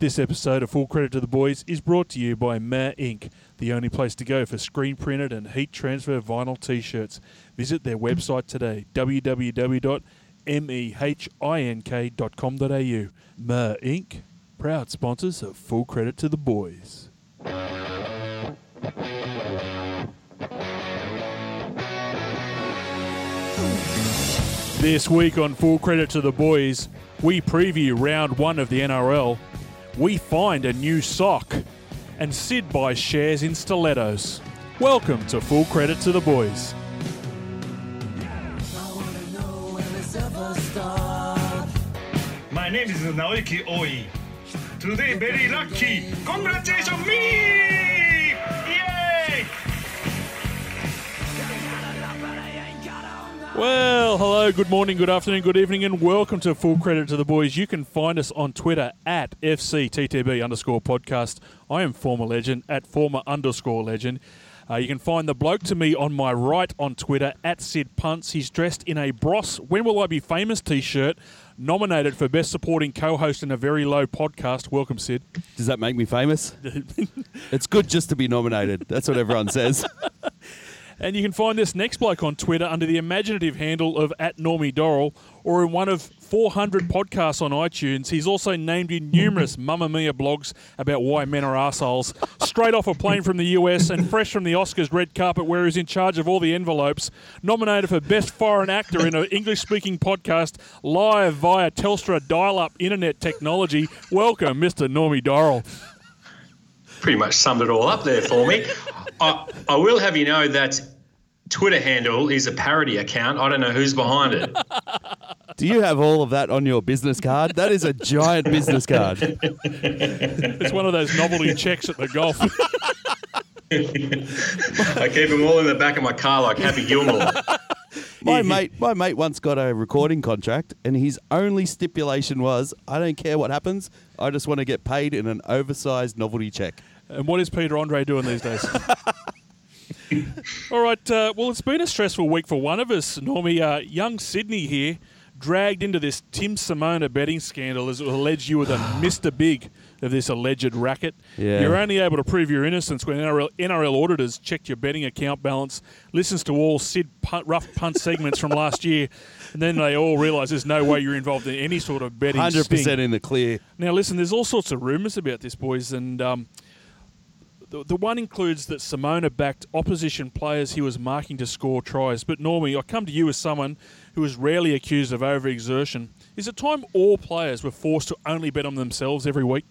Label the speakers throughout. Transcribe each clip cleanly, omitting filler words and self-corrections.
Speaker 1: This episode of Full Credit to the Boys is brought to you by Mer Inc., the only place to go for screen printed and heat transfer vinyl t-shirts. Visit their website today, www.mehink.com.au. Mer Inc., proud sponsors of Full Credit to the Boys. This week on Full Credit to the Boys, we preview round one of the NRL. We find a new sock, and Sid buys shares in stilettos. Welcome to Full Credit to the Boys.
Speaker 2: My name is Naoki Oi. Today very lucky. Congratulations me! Yay!
Speaker 1: Well, hello, good morning, good afternoon, good evening, and welcome to Full Credit to the Boys. You can find us on Twitter at FCTTB_podcast. I am former legend at former_legend. You can find the bloke to me on my right on Twitter at Sid Punts. He's dressed in a Bros When Will I Be Famous t-shirt, nominated for Best Supporting Co-Host in a Very Low podcast. Welcome, Sid.
Speaker 3: Does that make me famous? It's good just to be nominated. That's what everyone says.
Speaker 1: And you can find this next bloke on Twitter under the imaginative handle of @NormieDorrell, or in one of 400 podcasts on iTunes. He's also named in numerous Mamma Mia blogs about why men are arseholes. Straight off a plane from the US and fresh from the Oscars red carpet where he's in charge of all the envelopes. Nominated for Best Foreign Actor in an English-speaking podcast live via Telstra dial-up internet technology. Welcome, Mr. NormieDorrell.
Speaker 4: Pretty much summed it all up there for me. I will have you know that Twitter handle is a parody account. I don't know who's behind it.
Speaker 3: Do you have all of that on your business card? That is a giant business card.
Speaker 1: It's one of those novelty checks at the golf.
Speaker 4: I keep them all in the back of my car like Happy Gilmore.
Speaker 3: My mate once got a recording contract, and his only stipulation was, I don't care what happens, I just want to get paid in an oversized novelty check.
Speaker 1: And what is Peter Andre doing these days? All right, well, it's been a stressful week for one of us, Normie. Young Sydney here, dragged into this Tim Simona betting scandal as it was alleged you were the Mr. Big of this alleged racket.
Speaker 3: Yeah.
Speaker 1: You're only able to prove your innocence when NRL auditors checked your betting account balance, listens to all Sid rough punt segments from last year, and then they all realise there's no way you're involved in any sort of betting
Speaker 3: 100%
Speaker 1: sting.
Speaker 3: in the clear.
Speaker 1: Now, listen, there's all sorts of rumours about this, boys, and the one includes that Simona backed opposition players he was marking to score tries. But Normie, I come to you as someone who is rarely accused of overexertion. Is it time all players were forced to only bet on themselves every week?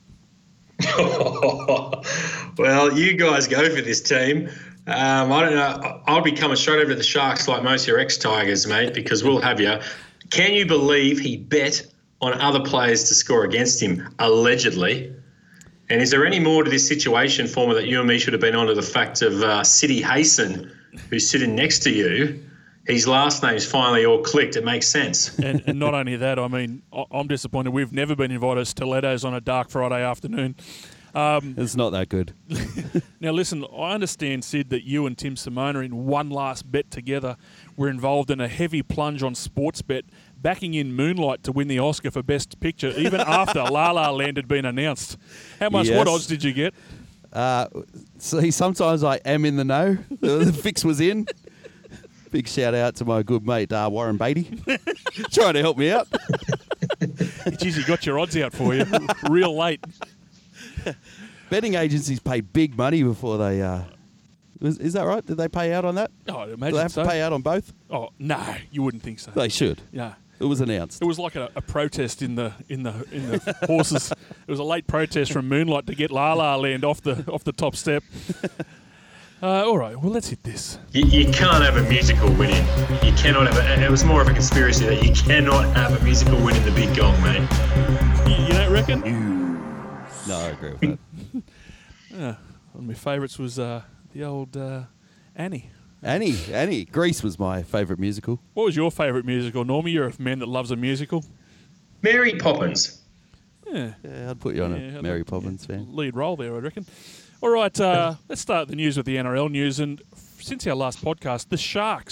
Speaker 4: Well, you guys go for this team. I don't know. I'll be coming straight over to the Sharks like most of your ex-Tigers, mate, because we'll have you. Can you believe he bet on other players to score against him, allegedly? And is there any more to this situation, Former, that you and me should have been on to the fact of City Hasten, who's sitting next to you? His last name's finally all clicked. It makes sense.
Speaker 1: And not only that, I mean, I'm disappointed we've never been invited to stilettos on a dark Friday afternoon.
Speaker 3: It's not that good.
Speaker 1: Now, listen, I understand, Sid, that you and Tim Simona in one last bet together were involved in a heavy plunge on Sportsbet, backing in Moonlight to win the Oscar for Best Picture, even after La La Land had been announced. How much,
Speaker 3: Yes.
Speaker 1: what odds did you get?
Speaker 3: See, sometimes I am in the know. The fix was in. Big shout out to my good mate, Warren Beatty, trying to help me out.
Speaker 1: Geez, he got your odds out for you real late.
Speaker 3: Betting agencies pay big money before they... is that right? Did they pay out on that?
Speaker 1: Oh, I
Speaker 3: Do
Speaker 1: imagine
Speaker 3: they have
Speaker 1: so.
Speaker 3: to pay out on both?
Speaker 1: Oh, no, you wouldn't think so.
Speaker 3: They should.
Speaker 1: Yeah.
Speaker 3: It was announced.
Speaker 1: It was like a protest in the horses. It was a late protest from Moonlight to get La La Land off the top step. All right, well, let's hit this.
Speaker 4: You can't have a musical winning. You cannot have it. It was more of a conspiracy that you cannot have a musical win in the Big Gong, mate.
Speaker 1: You don't reckon?
Speaker 3: No, I agree with that.
Speaker 1: One of my favourites was the old Annie.
Speaker 3: Annie. Grease was my favourite musical.
Speaker 1: What was your favourite musical, Normie? You're a man that loves a musical.
Speaker 4: Mary Poppins.
Speaker 1: Yeah,
Speaker 3: I'd put you on a Mary Poppins fan.
Speaker 1: lead role there, I reckon. All right, let's start the news with the NRL news. And since our last podcast, the Sharks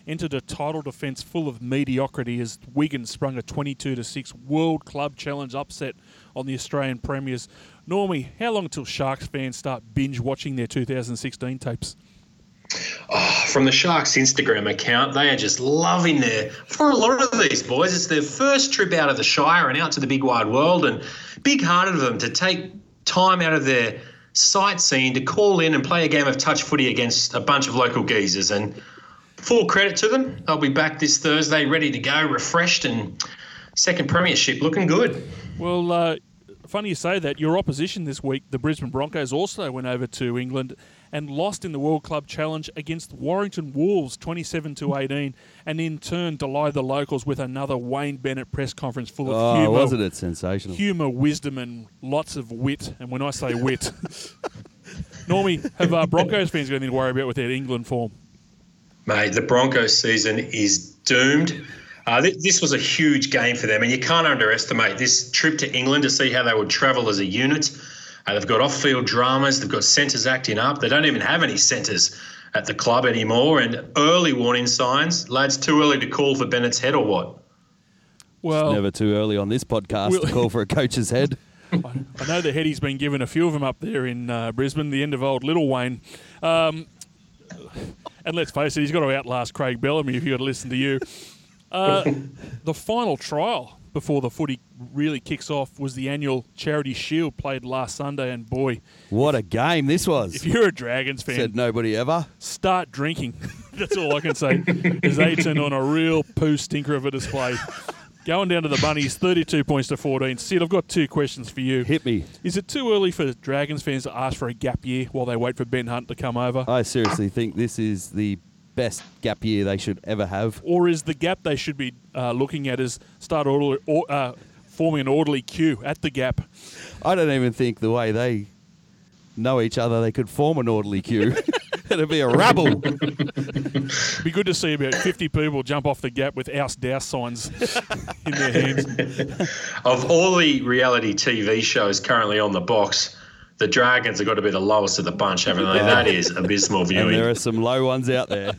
Speaker 1: entered a title defence full of mediocrity as Wigan sprung a 22-6 World Club Challenge upset on the Australian Premiers. Normie, how long until Sharks fans start binge watching their 2016 tapes?
Speaker 4: From the Sharks Instagram account, they are just loving for a lot of these boys, it's their first trip out of the Shire and out to the big wide world, and big-hearted of them to take time out of their sightseeing to call in and play a game of touch footy against a bunch of local geezers. And full credit to them. They'll be back this Thursday ready to go, refreshed, and second premiership looking good.
Speaker 1: Well, funny you say that. Your opposition this week, the Brisbane Broncos, also went over to England and lost in the World Club Challenge against Warrington Wolves 27-18, and in turn delighted the locals with another Wayne Bennett press conference full of humour.
Speaker 3: Wasn't it sensational?
Speaker 1: Humour, wisdom, and lots of wit. And when I say wit, Normie, have Broncos fans got anything to worry about with their England form?
Speaker 4: Mate, the Broncos season is doomed. This was a huge game for them, and you can't underestimate this trip to England to see how they would travel as a unit. They've got off-field dramas. They've got centres acting up. They don't even have any centres at the club anymore, and early warning signs. Lads, too early to call for Bennett's head or what?
Speaker 1: Well,
Speaker 3: it's never too early on this podcast to call for a coach's head.
Speaker 1: I know the heady's been given a few of them up there in Brisbane, the end of old Little Wayne. And let's face it, he's got to outlast Craig Bellamy if you've got to listen to you. The final trial before the footy really kicks off was the annual Charity Shield played last Sunday, and boy,
Speaker 3: what a game this was.
Speaker 1: If you're a Dragons fan,
Speaker 3: said nobody ever,
Speaker 1: start drinking. That's all I can say, as they turned on a real poo stinker of a display. Going down to the Bunnies, 32 points to 14. Sid, I've got two questions for you.
Speaker 3: Hit me.
Speaker 1: Is it too early for Dragons fans to ask for a gap year while they wait for Ben Hunt to come over?
Speaker 3: I seriously think this is the best gap year they should ever have.
Speaker 1: Or is the gap they should be looking at is forming an orderly queue at the gap?
Speaker 3: I don't even think the way they know each other, they could form an orderly queue. It'd be a rabble.
Speaker 1: Be good to see about 50 people jump off the gap with Ouse Douse signs in their hands.
Speaker 4: Of all the reality TV shows currently on the box, the Dragons have got to be the lowest of the bunch, haven't they? That is abysmal viewing.
Speaker 3: And there are some low ones out there.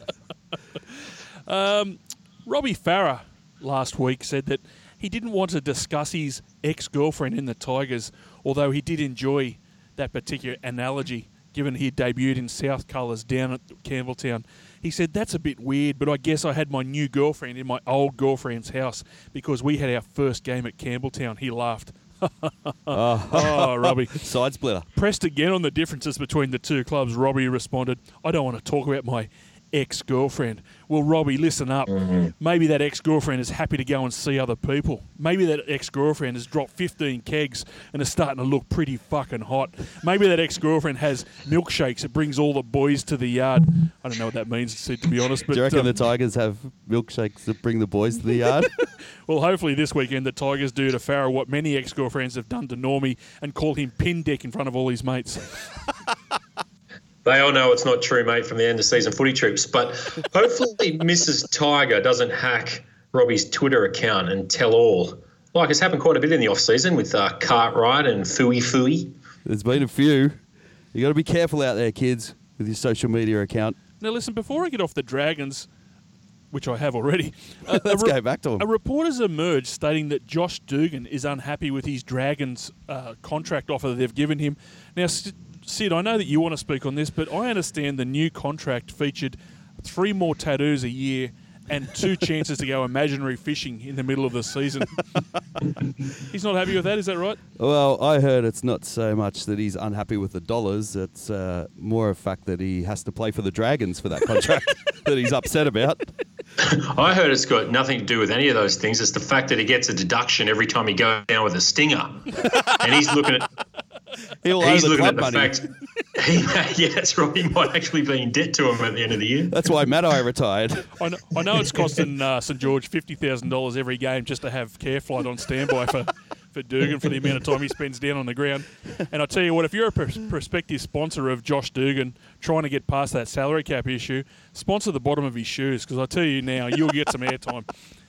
Speaker 1: Robbie Farah last week said that he didn't want to discuss his ex-girlfriend in the Tigers, although he did enjoy that particular analogy, given he had debuted in South colours down at Campbelltown. He said, that's a bit weird, but I guess I had my new girlfriend in my old girlfriend's house because we had our first game at Campbelltown. He laughed. Oh, Robbie.
Speaker 3: Side splitter.
Speaker 1: Pressed again on the differences between the two clubs, Robbie responded, I don't want to talk about my ex-girlfriend. Well, Robbie, listen up. Mm-hmm. Maybe that ex-girlfriend is happy to go and see other people. Maybe that ex-girlfriend has dropped 15 kegs and is starting to look pretty fucking hot. Maybe that ex-girlfriend has milkshakes that brings all the boys to the yard. I don't know what that means, Sid, to be honest. But
Speaker 3: do you reckon the Tigers have milkshakes that bring the boys to the yard?
Speaker 1: Well, hopefully this weekend the Tigers do to Farah what many ex-girlfriends have done to Normie and call him pin deck in front of all his mates.
Speaker 4: They all know it's not true, mate, from the end of season footy trips. But hopefully Mrs. Tiger doesn't hack Robbie's Twitter account and tell all. Like it's happened quite a bit in the off-season with Cartwright and Fooey.
Speaker 3: There's been a few. You got to be careful out there, kids, with your social media account.
Speaker 1: Now, listen, before I get off the Dragons, which I have already,
Speaker 3: let's go back to them.
Speaker 1: A report has emerged stating that Josh Dugan is unhappy with his Dragons contract offer that they've given him. Now, Sid, I know that you want to speak on this, but I understand the new contract featured 3 more tattoos a year and 2 chances to go imaginary fishing in the middle of the season. He's not happy with that, is that right?
Speaker 3: Well, I heard it's not so much that he's unhappy with the dollars. It's more a fact that he has to play for the Dragons for that contract that he's upset about.
Speaker 4: I heard it's got nothing to do with any of those things. It's the fact that he gets a deduction every time he goes down with a stinger. And he's looking at... He's looking at the fact, yeah, that's right. He might actually be in debt to him at the end of the year.
Speaker 3: That's why Maddo retired.
Speaker 1: I know it's costing St George $50,000 every game just to have Careflight on standby for Dugan for the amount of time he spends down on the ground. And I tell you what, if you're a prospective sponsor of Josh Dugan trying to get past that salary cap issue, sponsor the bottom of his shoes, because I tell you now, you'll get some airtime.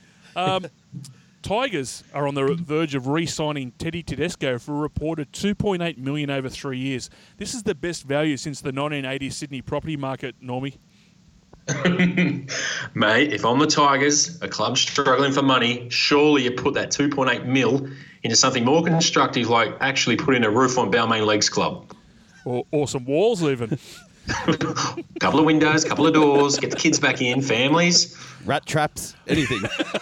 Speaker 1: Tigers are on the verge of re-signing Teddy Tedesco for a reported $2.8 million over 3 years. This is the best value since the 1980s Sydney property market, Normie.
Speaker 4: Mate, if I'm the Tigers, a club struggling for money, surely you put that 2.8 mil into something more constructive, like actually put in a roof on Balmain Legs Club.
Speaker 1: Or some walls even.
Speaker 4: Couple of windows, couple of doors, get the kids back in, families.
Speaker 3: Rat traps, anything.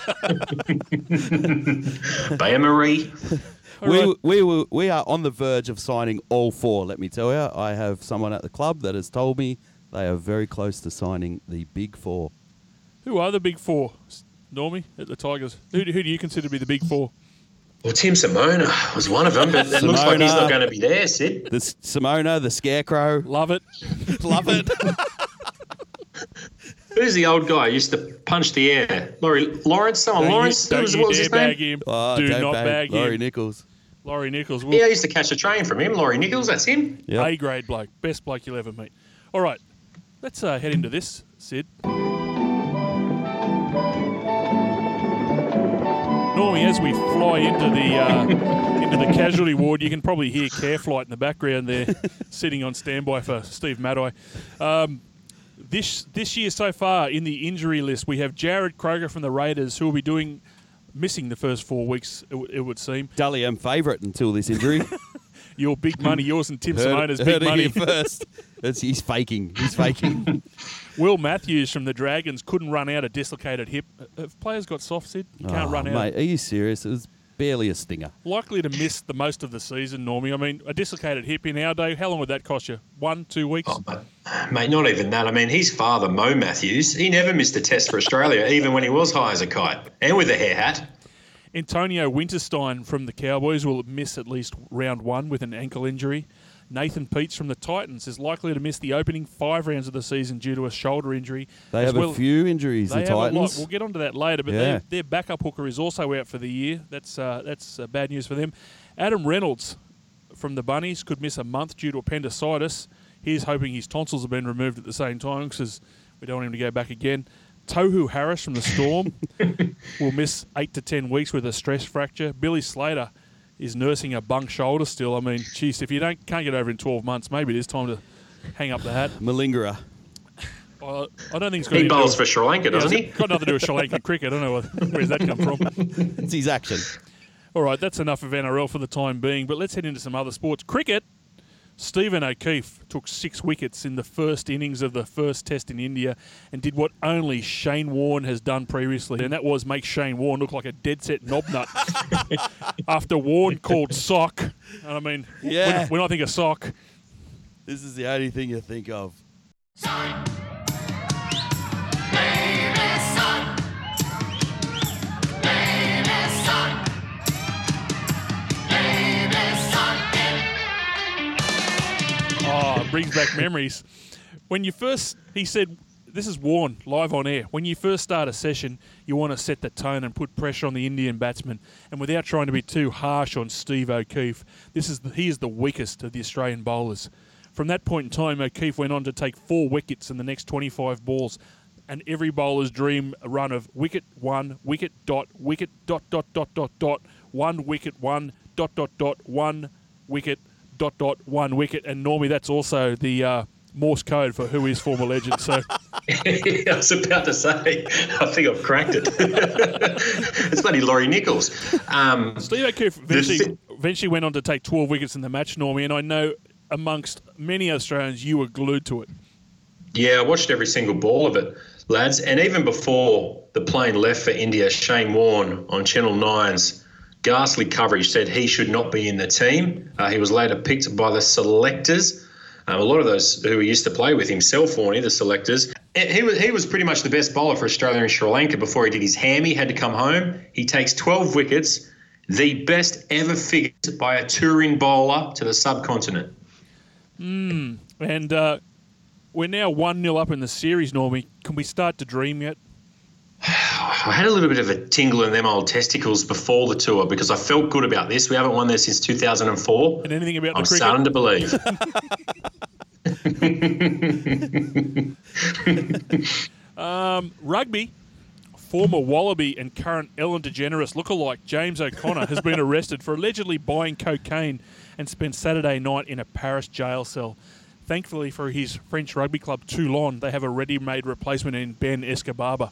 Speaker 4: Bay Marie.
Speaker 3: We are on the verge of signing all 4, let me tell you. I have someone at the club that has told me they are very close to signing the Big 4.
Speaker 1: Who are the Big 4, Normie, at the Tigers? Who do you consider to be the Big 4?
Speaker 4: Well, Tim Simona was one of them, but it looks like he's not going to be there, Sid.
Speaker 3: The Simona, the Scarecrow.
Speaker 1: Love it.
Speaker 3: Love it.
Speaker 4: Who's the old guy who used to punch the air? Lawrence? What was his
Speaker 1: bag
Speaker 4: name?
Speaker 1: him.
Speaker 3: Oh,
Speaker 1: Do
Speaker 3: don't
Speaker 1: not bag him.
Speaker 3: Laurie Nichols.
Speaker 1: Laurie Nichols.
Speaker 4: Yeah, I used to catch a train from him. Laurie Nichols, that's him.
Speaker 3: Yep.
Speaker 1: A-grade bloke. Best bloke you'll ever meet. All right. Let's head into this, Sid. Normally, as we fly into the casualty ward, you can probably hear Careflight in the background there, sitting on standby for Steve Maddai. This year so far in the injury list, we have Jared Kroger from the Raiders, who will be missing the first 4 weeks, it would seem.
Speaker 3: Dally M favourite until this injury.
Speaker 1: Your big money, yours and Tim Simona's big
Speaker 3: heard
Speaker 1: money.
Speaker 3: it here first. He's faking. He's faking.
Speaker 1: Will Matthews from the Dragons couldn't run out a dislocated hip. Have players got soft, Sid? You can't run out.
Speaker 3: Mate, are you serious? It was barely a stinger.
Speaker 1: Likely to miss the most of the season, Normie. I mean, a dislocated hip in our day, how long would that cost you? 1, 2 weeks?
Speaker 4: Oh, mate, not even that. I mean, his father, Mo Matthews, he never missed a test for Australia, even when he was high as a kite and with a hair hat.
Speaker 1: Antonio Winterstein from the Cowboys will miss at least round 1 with an ankle injury. Nathan Peets from the Titans is likely to miss the opening 5 rounds of the season due to a shoulder injury.
Speaker 3: They have a few injuries, the
Speaker 1: They have
Speaker 3: Titans.
Speaker 1: a lot. We'll get onto that later, but their backup hooker is also out for the year. That's bad news for them. Adam Reynolds from the Bunnies could miss a month due to appendicitis. He's hoping his tonsils have been removed at the same time because we don't want him to go back again. Tohu Harris from the Storm will miss 8 to 10 weeks with a stress fracture. Billy Slater is nursing a bunk shoulder still. I mean, geez, if you can't get over in 12 months, maybe it is time to hang up the hat.
Speaker 3: Malingerer.
Speaker 1: I don't think it's got
Speaker 4: He bowls for Sri Lanka, doesn't he?
Speaker 1: Got nothing to do with Sri Lankan cricket. I don't know where's that come from.
Speaker 3: It's his action.
Speaker 1: All right, that's enough of NRL for the time being, but let's head into some other sports. Cricket. Stephen O'Keefe took 6 wickets in the first innings of the first test in India and did what only Shane Warne has done previously, and that was make Shane Warne look like a dead-set knobnut. After Warne called sock, and I mean, when I think of sock...
Speaker 3: This is the only thing you think of.
Speaker 1: Oh, it brings back memories. He said, this is Warne, live on air. When you first start a session, you want to set the tone and put pressure on the Indian batsman. And without trying to be too harsh on Steve O'Keefe, he is the weakest of the Australian bowlers. From that point in time, O'Keefe went on to take 4 wickets in the next 25 balls. And every bowler's dream run of wicket 1, wicket dot, wicket dot, dot, dot, dot, dot, 1 wicket 1, dot, dot, dot, 1 wicket, dot, dot, 1 wicket. And normally that's also the Morse code for who is former legend. So
Speaker 4: I was about to say, I think I've cracked it. It's bloody Laurie Nichols.
Speaker 1: Steve O'Keefe eventually went on to take 12 wickets in the match, Normie, and I know amongst many Australians you were glued to it.
Speaker 4: Yeah, I watched every single ball of it, lads. And even before the plane left for India, Shane Warne on Channel 9's ghastly coverage said he should not be in the team. He was later picked by the selectors. A lot of those who used to play with himself, Warnie, the selectors. He was pretty much the best bowler for Australia and Sri Lanka before he did his hammy, had to come home. He takes 12 wickets, the best ever figure by a touring bowler to the subcontinent.
Speaker 1: And we're now 1-0 up in the series, Normie. Can we start to dream yet?
Speaker 4: I had a little bit of a tingle in them old testicles before the tour because I felt good about this. We haven't won there since 2004.
Speaker 1: And anything about
Speaker 4: I'm
Speaker 1: the cricket?
Speaker 4: starting to believe.
Speaker 1: Rugby. Former Wallaby and current Ellen DeGeneres lookalike James O'Connor has been arrested for allegedly buying cocaine and spent Saturday night in a Paris jail cell. Thankfully for his French rugby club Toulon, they have a ready-made replacement in Ben Escobar.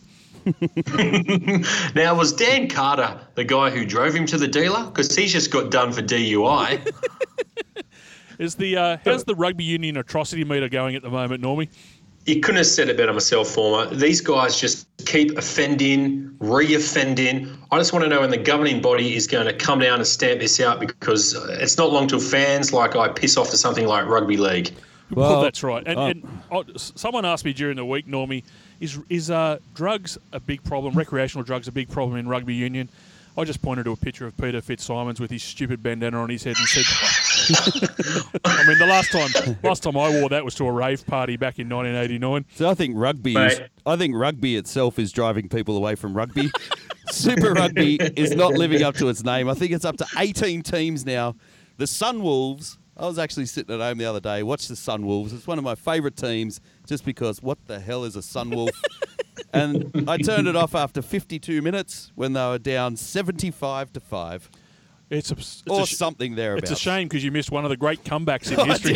Speaker 4: Now, was Dan Carter the guy who drove him to the dealer? Because he's just got done for DUI.
Speaker 1: How's the rugby union atrocity meter going at the moment, Normie?
Speaker 4: You couldn't have said it better myself, Former. These guys just keep offending, re-offending. I just want to know when the governing body is going to come down and stamp this out, because it's not long till fans like I piss off to something like rugby league.
Speaker 1: Well, that's right. And someone asked me during the week, Normie, is drugs a big problem, recreational drugs a big problem in rugby union? I just pointed to a picture of Peter Fitzsimons with his stupid bandana on his head and said, I mean, the last time I wore that was to a rave party back in 1989.
Speaker 3: So I think rugby itself is driving people away from rugby. Super Rugby is not living up to its name. I think it's up to 18 teams now. The Sunwolves, I was actually sitting at home the other day, watched the Sunwolves. It's one of my favourite teams just because what the hell is a Sunwolf? And I turned it off after 52 minutes when they were down 75-5.
Speaker 1: It's
Speaker 3: something thereabouts.
Speaker 1: It's a shame because you missed one of the great comebacks in history.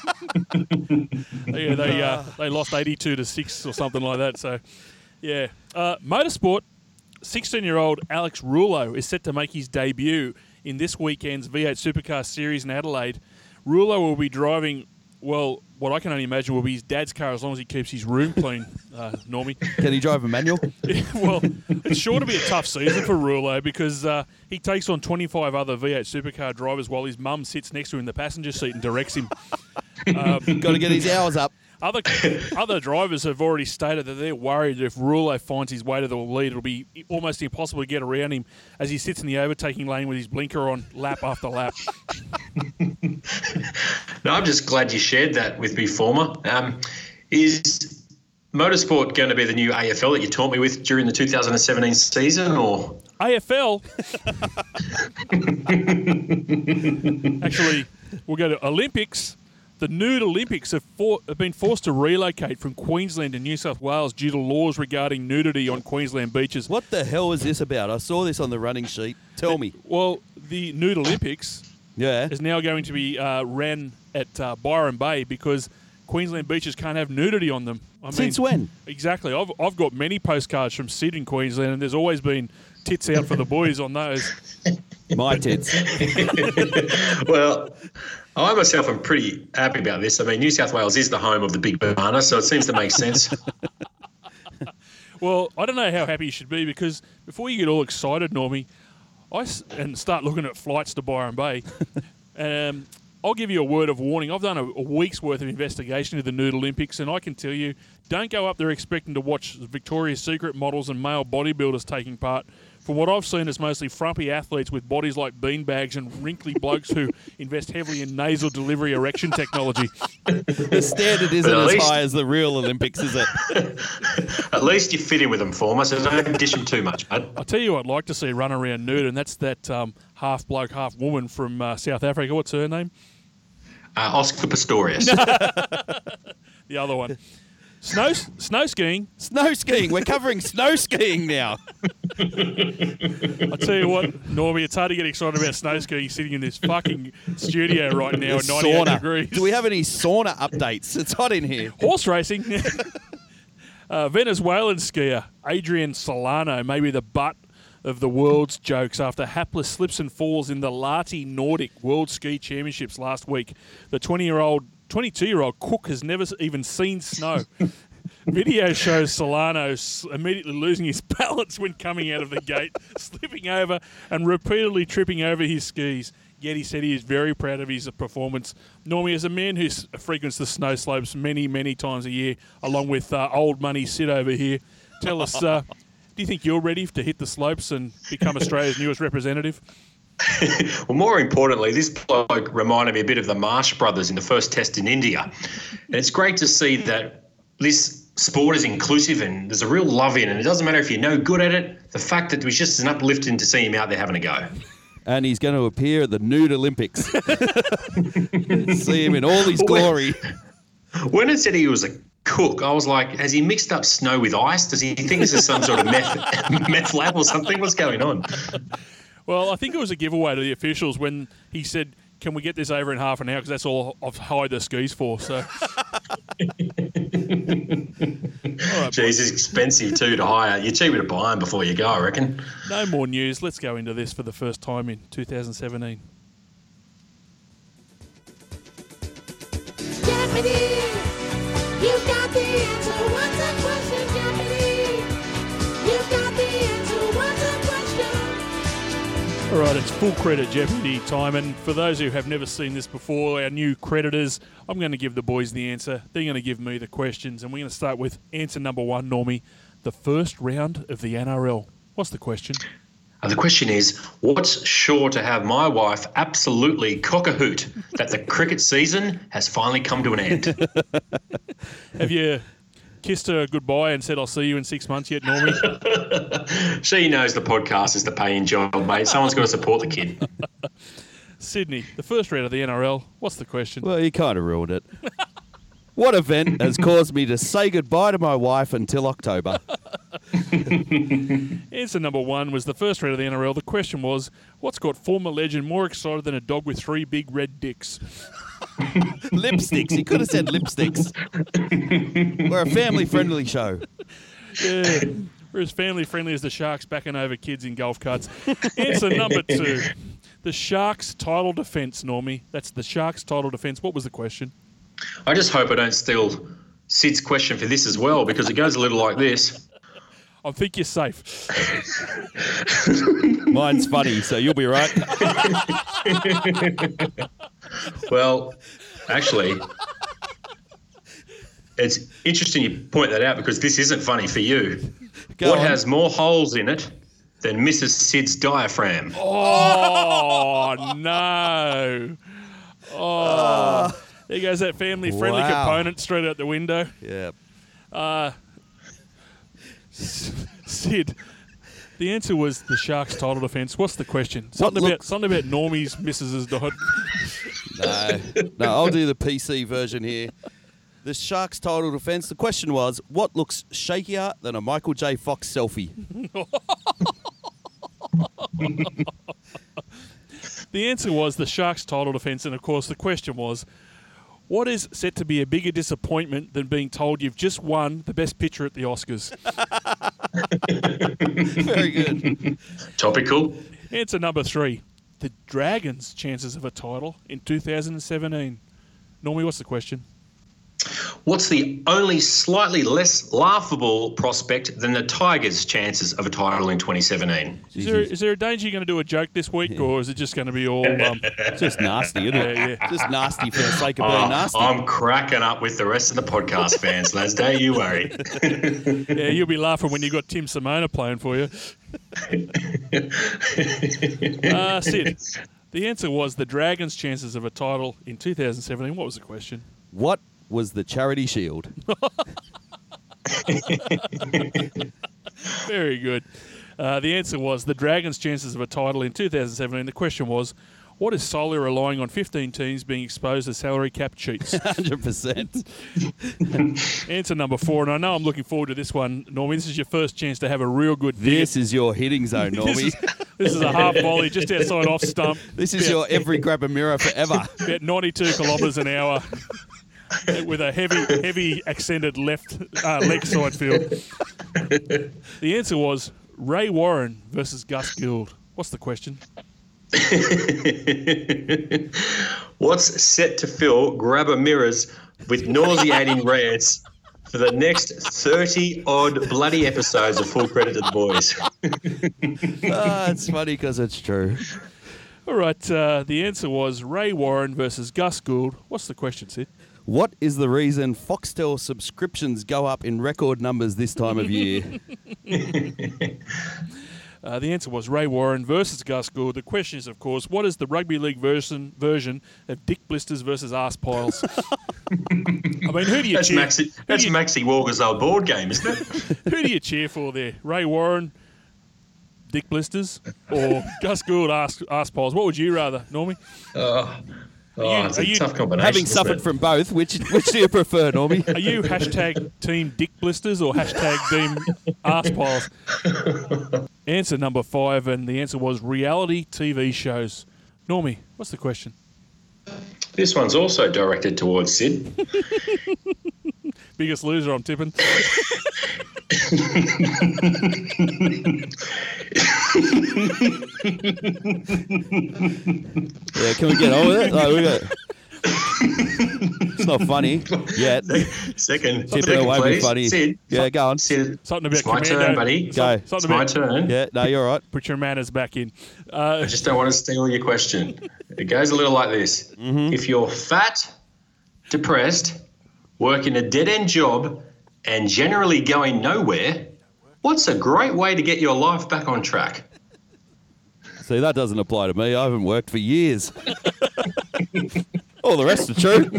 Speaker 3: Did I?
Speaker 1: They lost 82-6 or something like that. So, yeah. Motorsport, 16-year-old Alex Rouleau is set to make his debut in this weekend's V8 Supercar Series in Adelaide. Rouleau will be driving, well, what I can only imagine will be his dad's car as long as he keeps his room clean, Normie.
Speaker 3: Can he drive a manual?
Speaker 1: Well, it's sure to be a tough season for Rouleau because he takes on 25 other V8 Supercar drivers while his mum sits next to him in the passenger seat and directs him.
Speaker 3: Got to get his hours up.
Speaker 1: Other drivers have already stated that they're worried that if Rouleau finds his way to the lead, it'll be almost impossible to get around him as he sits in the overtaking lane with his blinker on lap after lap.
Speaker 4: No, I'm just glad you shared that with me, Former. Is motorsport going to be the new AFL that you taught me with during the 2017 season, or
Speaker 1: AFL? Actually, we'll go to Olympics. The nude Olympics have been forced to relocate from Queensland to New South Wales due to laws regarding nudity on Queensland beaches.
Speaker 3: What the hell is this about? I saw this on the running sheet. Tell me.
Speaker 1: Well, the nude Olympics is now going to be ran at Byron Bay because Queensland beaches can't have nudity on them.
Speaker 3: Since when?
Speaker 1: Exactly. I've got many postcards from Sid in Queensland, and there's always been tits out for the boys on those.
Speaker 3: My tits.
Speaker 4: Well, I myself am pretty happy about this. I mean, New South Wales is the home of the big banana, so it seems to make sense.
Speaker 1: Well, I don't know how happy you should be because before you get all excited, Normie, and start looking at flights to Byron Bay, I'll give you a word of warning. I've done a week's worth of investigation into the nude Olympics, and I can tell you, don't go up there expecting to watch Victoria's Secret models and male bodybuilders taking part. From what I've seen, it's mostly frumpy athletes with bodies like beanbags and wrinkly blokes who invest heavily in nasal delivery erection technology.
Speaker 3: The standard isn't as high as the real Olympics, is it?
Speaker 4: At least you fit in with them, Former, so don't dish them too much, bud.
Speaker 1: I'll tell you what I'd like to see run around nude, and that's that half bloke, half woman from South Africa. What's her name?
Speaker 4: Oscar Pistorius.
Speaker 1: The other one. Snow skiing.
Speaker 3: Snow skiing. We're covering snow skiing now.
Speaker 1: I tell you what, Normie, it's hard to get excited about snow skiing sitting in this fucking studio right now at 98 degrees.
Speaker 3: Do we have any sauna updates? It's hot in here.
Speaker 1: Horse racing. Venezuelan skier Adrian Solano may be the butt of the world's jokes after hapless slips and falls in the Lahti Nordic World Ski Championships last week. The 22-year-old cook has never even seen snow. Video shows Solano immediately losing his balance when coming out of the gate, slipping over and repeatedly tripping over his skis. Yet he said he is very proud of his performance. Normie, as a man who frequents the snow slopes many, many times a year, along with old money Sid over here, tell us, do you think you're ready to hit the slopes and become Australia's newest representative?
Speaker 4: Well, more importantly, this bloke reminded me a bit of the Marsh brothers in the first test in India. And it's great to see that this sport is inclusive and there's a real love in it. And it doesn't matter if you're no good at it. The fact that it was just an uplifting to see him out there having a go.
Speaker 3: And he's going to appear at the nude Olympics. See him in all his glory.
Speaker 4: When it said he was a cook, I was like, has he mixed up snow with ice? Does he think this is some sort of meth lab or something? What's going on?
Speaker 1: Well, I think it was a giveaway to the officials when he said, can we get this over in half an hour? Because that's all I've hired the skis for. So, all right,
Speaker 4: Jeez, it's expensive too to hire. You're cheaper to buy them before you go, I reckon.
Speaker 1: no more news. Let's go into this for the first time in 2017.
Speaker 5: Jeopardy! You've got the answer. What's the question, Jeopardy? You've got the answer. What's the question?
Speaker 1: All right, it's full credit Jeopardy time. And for those who have never seen this before, our new creditors, I'm going to give the boys the answer. They're going to give me the questions. And we're going to start with answer number one, Normie. The first round of the NRL. What's the question?
Speaker 4: The question is, what's sure to have my wife absolutely cock-a-hoot that the cricket season has finally come to an end?
Speaker 1: Have you kissed her goodbye and said, I'll see you in 6 months yet, Normie?
Speaker 4: She knows the podcast is the paying job, mate. Someone's got to support the kid.
Speaker 1: Sydney, the first round of the NRL. What's the question?
Speaker 3: Well, you kind of ruined it. What event has caused me to say goodbye to my wife until October?
Speaker 1: Answer number one was the first round of the NRL. The question was, what's got former legend more excited than a dog with 3 big red dicks?
Speaker 3: Lipsticks. He could have said lipsticks. We're a family-friendly show.
Speaker 1: Yeah, we're as family-friendly as the Sharks backing over kids in golf carts. Answer number two, the Sharks' title defence, Normie. That's the Sharks' title defence. What was the question?
Speaker 4: I just hope I don't steal Sid's question for this as well, because it goes a little like this.
Speaker 1: I think you're safe.
Speaker 3: Mine's funny, so you'll be right.
Speaker 4: Well, actually, it's interesting you point that out because this isn't funny for you.
Speaker 3: Go
Speaker 4: What
Speaker 3: on.
Speaker 4: has more holes in it than Mrs. Sid's diaphragm?
Speaker 1: Oh, no. Oh, there goes that family-friendly
Speaker 3: Wow.
Speaker 1: component straight out the window.
Speaker 3: Yeah.
Speaker 1: Sid, the answer was the Sharks' title defence. What's the question? Something
Speaker 3: looks-
Speaker 1: about Normie's missus's dog.
Speaker 3: No, I'll do the PC version here. The Sharks' title defence. The question was, what looks shakier than a Michael J. Fox selfie?
Speaker 1: The answer was the Sharks' title defence, and of course the question was, what is set to be a bigger disappointment than being told you've just won the Best Picture at the Oscars?
Speaker 3: Very good.
Speaker 4: Topical.
Speaker 1: Answer number three, the Dragons' chances of a title in 2017. Normie, what's the question?
Speaker 4: What's the only slightly less laughable prospect than the Tigers' chances of a title in 2017?
Speaker 1: Is there a danger you're going to do a joke this week, or is it just going to be all...
Speaker 3: It's just nasty, isn't it?
Speaker 1: Yeah.
Speaker 3: Just nasty for the sake of being nasty.
Speaker 4: I'm cracking up with the rest of the podcast fans, lads. Don't you worry.
Speaker 1: Yeah, you'll be laughing when you got Tim Simona playing for you. Sid, the answer was the Dragons' chances of a title in 2017. What was the question?
Speaker 3: What was the Charity Shield?
Speaker 1: Very good. The answer was the Dragons' chances of a title in 2017. The question was, what is solely relying on 15 teams being exposed to salary cap cheats?
Speaker 3: 100%.
Speaker 1: Answer number four, and I know I'm looking forward to this one, Normie. This is your first chance to have a real good dig.
Speaker 3: This is your hitting zone, Normie.
Speaker 1: This is a half volley just outside off stump.
Speaker 3: This is your every grab a mirror forever.
Speaker 1: About 92 kilometres an hour with a heavy accented left leg side field. The answer was Ray Warren versus Gus Gould. What's the question?
Speaker 4: What's set to fill grabber mirrors with nauseating rants for the next 30-odd bloody episodes of Full Credit to the Boys?
Speaker 3: It's funny because it's true.
Speaker 1: All right, the answer was Ray Warren versus Gus Gould. What's the question, Sid?
Speaker 3: What is the reason Foxtel subscriptions go up in record numbers this time of year?
Speaker 1: The answer was Ray Warren versus Gus Gould. The question is, of course, what is the rugby league version of Dick Blisters versus Arse Piles? I mean, who do you
Speaker 4: That's
Speaker 1: cheer?
Speaker 4: Maxie Walker's old board game, isn't it?
Speaker 1: Who do you cheer for there? Ray Warren, Dick Blisters, or Gus Gould, Arse Piles? What would you rather, Normie?
Speaker 4: It's a tough combination.
Speaker 3: Having
Speaker 4: isn't
Speaker 3: suffered
Speaker 4: it?
Speaker 3: from both, which do you prefer, Normie?
Speaker 1: Are you hashtag Team Dick Blisters or hashtag Team Arse Piles? Answer number 5, and the answer was reality TV shows. Normie, what's the question?
Speaker 4: This one's also directed towards Sid.
Speaker 1: Biggest loser, I'm tipping.
Speaker 3: Yeah, can we get on with it? Like, it's not funny yet.
Speaker 4: Second,
Speaker 3: Tipping away
Speaker 4: please.
Speaker 3: be funny.
Speaker 4: Sid.
Speaker 3: Yeah, go on.
Speaker 4: Sid.
Speaker 1: Something about
Speaker 4: It's my
Speaker 1: Commando.
Speaker 4: turn, buddy.
Speaker 3: Go.
Speaker 4: It's
Speaker 1: Something
Speaker 4: my
Speaker 1: about
Speaker 4: turn.
Speaker 3: Yeah, no, you're all right.
Speaker 1: put your manners back in.
Speaker 4: I just don't want to steal your question. It goes a little like this. If you're fat, depressed, working a dead-end job, and generally going nowhere, what's a great way to get your life back on track?
Speaker 3: See, that doesn't apply to me. I haven't worked for years. All the rest are true.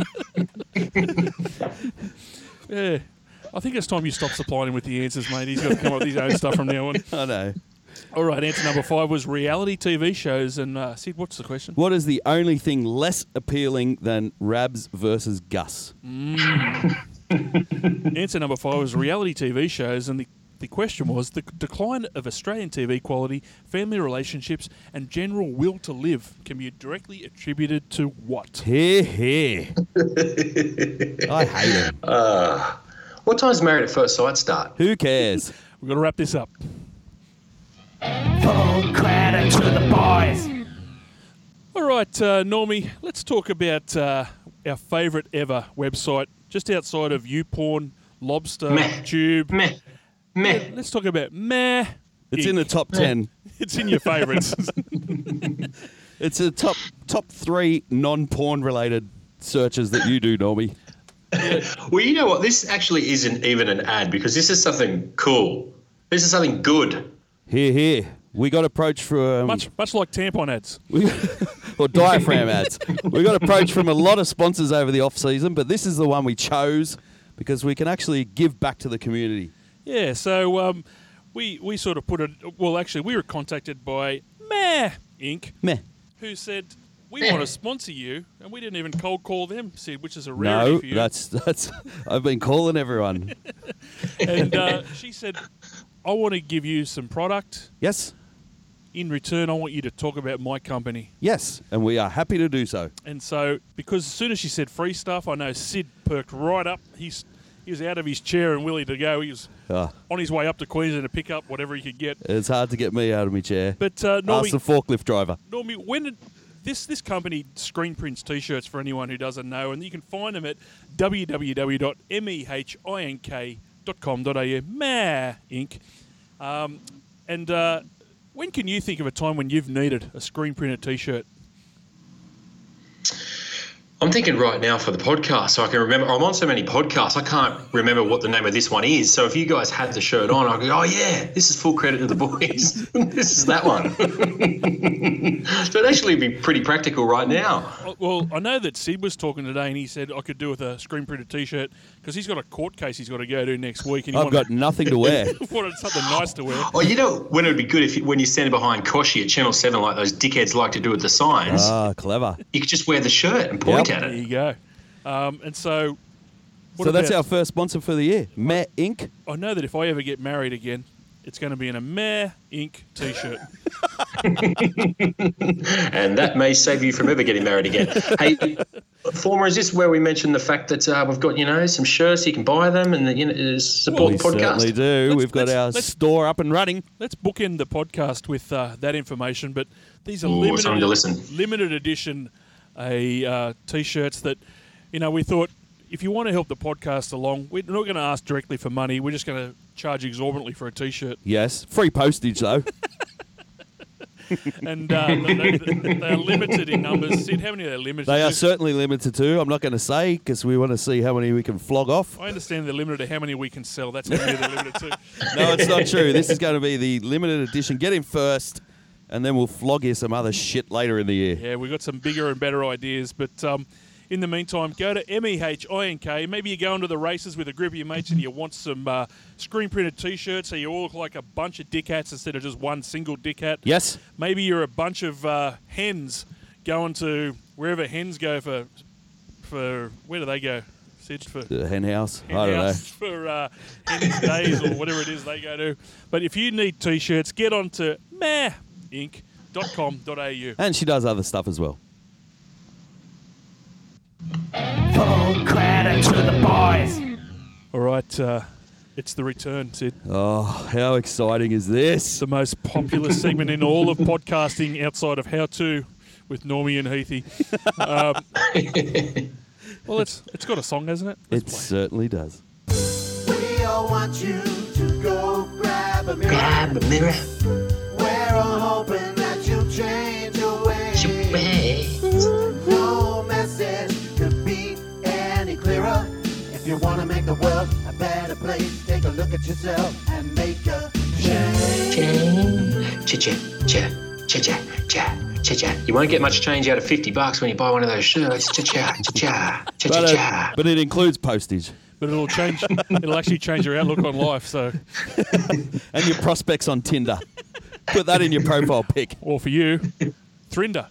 Speaker 1: Yeah. I think it's time you stop supplying him with the answers, mate. He's got to come up with his own stuff from now on.
Speaker 3: I know.
Speaker 1: All right, answer number 5 was reality TV shows. And Sid, what's the question?
Speaker 3: What is the only thing less appealing than Rabs versus Gus?
Speaker 1: Answer number 5 was reality TV shows, and the question was the decline of Australian TV quality, family relationships, and general will to live can be directly attributed to what?
Speaker 3: Here, here. I hate him.
Speaker 4: What time's Married at First Sight start?
Speaker 3: Who cares?
Speaker 1: We've got to wrap this up.
Speaker 6: Full credit to the boys.
Speaker 1: All right, Normie, let's talk about our favourite ever website, just outside of YouPorn, Lobster,
Speaker 4: Meh.
Speaker 1: Tube.
Speaker 4: Meh.
Speaker 1: Let's talk about Meh.
Speaker 3: It's in the top 10.
Speaker 1: It's in your favourites.
Speaker 3: It's a top 3 non-porn related searches that you do, Normie.
Speaker 4: Well, you know what? This actually isn't even an ad because this is something cool. This is something good.
Speaker 3: Here, here. We got approached for
Speaker 1: much like tampon ads.
Speaker 3: or diaphragm ads. We got approached from a lot of sponsors over the off season, but this is the one we chose because we can actually give back to the community.
Speaker 1: Yeah, so we sort of put it. Well, actually, we were contacted by Meh Inc.,
Speaker 3: Meh.
Speaker 1: who said we want to sponsor you, and we didn't even cold call them, Sid, which is a rarity
Speaker 3: No,
Speaker 1: for you.
Speaker 3: that's. I've been calling everyone.
Speaker 1: And she said, I want to give you some product.
Speaker 3: Yes,
Speaker 1: In return, I want you to talk about my company.
Speaker 3: yes, and we are happy to do so.
Speaker 1: And so, because as soon as she said free stuff, I know Sid perked right up. He was out of his chair and willing to go. He was
Speaker 3: Ah,
Speaker 1: on his way up to Queensland to pick up whatever he could get.
Speaker 3: it's hard to get me out of my chair.
Speaker 1: But
Speaker 3: Ask the
Speaker 1: Normie,
Speaker 3: forklift driver.
Speaker 1: when did this company screen prints T-shirts for anyone who doesn't know, and you can find them at www.mehink.com.au, Meh Inc. And when can you think of a time when you've needed a screen printed T-shirt?
Speaker 4: I'm thinking right now for the podcast, so I can remember. I'm on so many podcasts, I can't remember what the name of this one is. So if you guys had the shirt on, I'd go, oh, yeah, this is full credit to the boys. This is that one. So it'd actually be pretty practical right now.
Speaker 1: Well, I know that Sid was talking today, and he said I could do with a screen printed T-shirt because he's got a court case he's got to go to next week, and he
Speaker 3: I've got nothing to wear.
Speaker 1: wanted something nice to wear.
Speaker 4: Oh, you know when it would be good when you're standing behind Koshi at Channel 7 like those dickheads like to do with the signs,
Speaker 3: Ah, clever.
Speaker 4: you could just wear the shirt and point
Speaker 3: Yep.
Speaker 4: at
Speaker 1: There
Speaker 4: it.
Speaker 1: you go. And so, what
Speaker 3: So that's
Speaker 1: about-
Speaker 3: our first sponsor for the year, Meh Inc.
Speaker 1: I know that if I ever get married again, it's going to be in a Meh Inc. T-shirt.
Speaker 4: And that may save you from ever getting married again. Hey, Former, is this where we mentioned the fact that we've got, some shirts, you can buy them and, support
Speaker 3: We
Speaker 4: the podcast?
Speaker 3: certainly do.
Speaker 1: Let's-
Speaker 3: We've got our
Speaker 1: let's-
Speaker 3: store up and running.
Speaker 1: Let's bookend the podcast with that information. But these are
Speaker 4: Ooh, something to listen.
Speaker 1: limited edition T-shirts that, we thought if you want to help the podcast along, we're not going to ask directly for money. We're just going to charge exorbitantly for a T-shirt.
Speaker 3: Yes, free postage though.
Speaker 1: And they are limited in numbers. Sid, how many are they limited
Speaker 3: They
Speaker 1: to?
Speaker 3: are certainly limited to. I'm not going to say because we want to see how many we can flog off.
Speaker 1: I understand they're limited to how many we can sell. That's how many they're limited to.
Speaker 3: No, it's not true. This is going to be the limited edition. Get in first, and then we'll flog you some other shit later in the year.
Speaker 1: Yeah, we've got some bigger and better ideas. But in the meantime, go to MEHINK. Maybe you're going to the races with a group of your mates and you want some screen-printed T-shirts so you all look like a bunch of dick hats instead of just one single dick hat.
Speaker 3: Yes.
Speaker 1: Maybe you're a bunch of hens going to wherever hens go for where do they go? Sid, for
Speaker 3: The hen house.
Speaker 1: hen
Speaker 3: I don't know.
Speaker 1: house, for hens days or whatever it is they go to. But if you need T-shirts, get on to mehinc.com.au.
Speaker 3: And she does other stuff as well.
Speaker 6: Full credit to the boys.
Speaker 1: All right, it's the return, Sid.
Speaker 3: Oh, how exciting is this?
Speaker 1: The most popular segment in all of podcasting outside of How To with Normie and Heathy. Well, it's got a song, hasn't it? Let's
Speaker 3: It
Speaker 1: play.
Speaker 3: certainly does.
Speaker 5: We all want you to go grab a mirror.
Speaker 4: Grab a mirror.
Speaker 5: We're all hoping that you'll change your ways. No message could be any clearer. If you want to make the world a better place, take a look at yourself and make a change.
Speaker 4: Cha-cha. You won't get much change out of $50 when you buy one of those shirts. Cha-cha.
Speaker 3: But it includes postage
Speaker 1: But it'll change. It'll actually change your outlook on life. So,
Speaker 3: and your prospects on Tinder. Put that in your profile pic.
Speaker 1: or for you, Thrinder.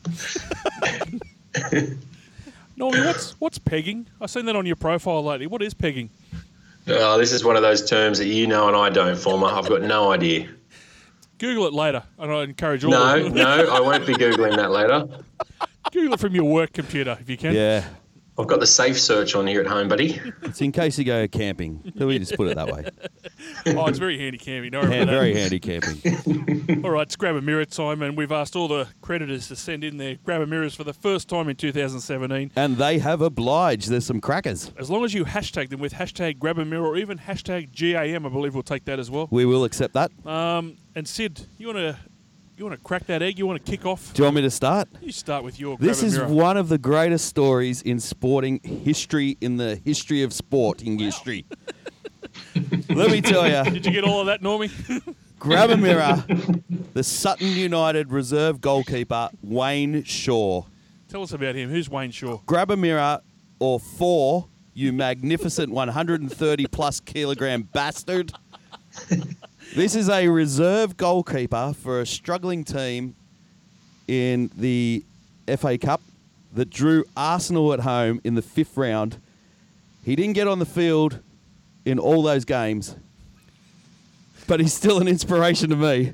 Speaker 1: Normie, what's pegging? I've seen that on your profile lately. What is pegging?
Speaker 4: Oh, this is one of those terms that you know and I don't, Former. I've got no idea.
Speaker 1: Google it later, and I encourage all.
Speaker 4: No,
Speaker 1: of
Speaker 4: I won't be Googling that later.
Speaker 1: Google it from your work computer if you can.
Speaker 3: Yeah.
Speaker 4: I've got the safe search on here at home, buddy.
Speaker 3: It's in case you go camping. Let me just put it that way.
Speaker 1: Oh, it's very handy camping. Don't worry about
Speaker 3: Very handy camping.
Speaker 1: that. All right, it's Grab a Mirror time, and we've asked all the creditors to send in their Grab a Mirrors for the first time in 2017.
Speaker 3: And they have obliged. There's some crackers.
Speaker 1: As long as you hashtag them with hashtag Grab a Mirror or even hashtag GAM, I believe we'll take that as well.
Speaker 3: We will accept that.
Speaker 1: And Sid, you want to crack that egg? You want to kick off?
Speaker 3: Do you want me to start?
Speaker 1: You start with your
Speaker 3: This
Speaker 1: Grab a
Speaker 3: is
Speaker 1: Mirror.
Speaker 3: one of the greatest stories in sporting history, in the history of sporting history. Let me tell you,
Speaker 1: Did you get all of that, Normie?
Speaker 3: grab a mirror, the Sutton United reserve goalkeeper, Wayne Shaw.
Speaker 1: Tell us about him. Who's Wayne Shaw?
Speaker 3: Grab a mirror or four, you magnificent 130-plus kilogram bastard. This is a reserve goalkeeper for a struggling team in the FA Cup that drew Arsenal at home in the 5th round. He didn't get on the field in all those games, but he's still an inspiration to me.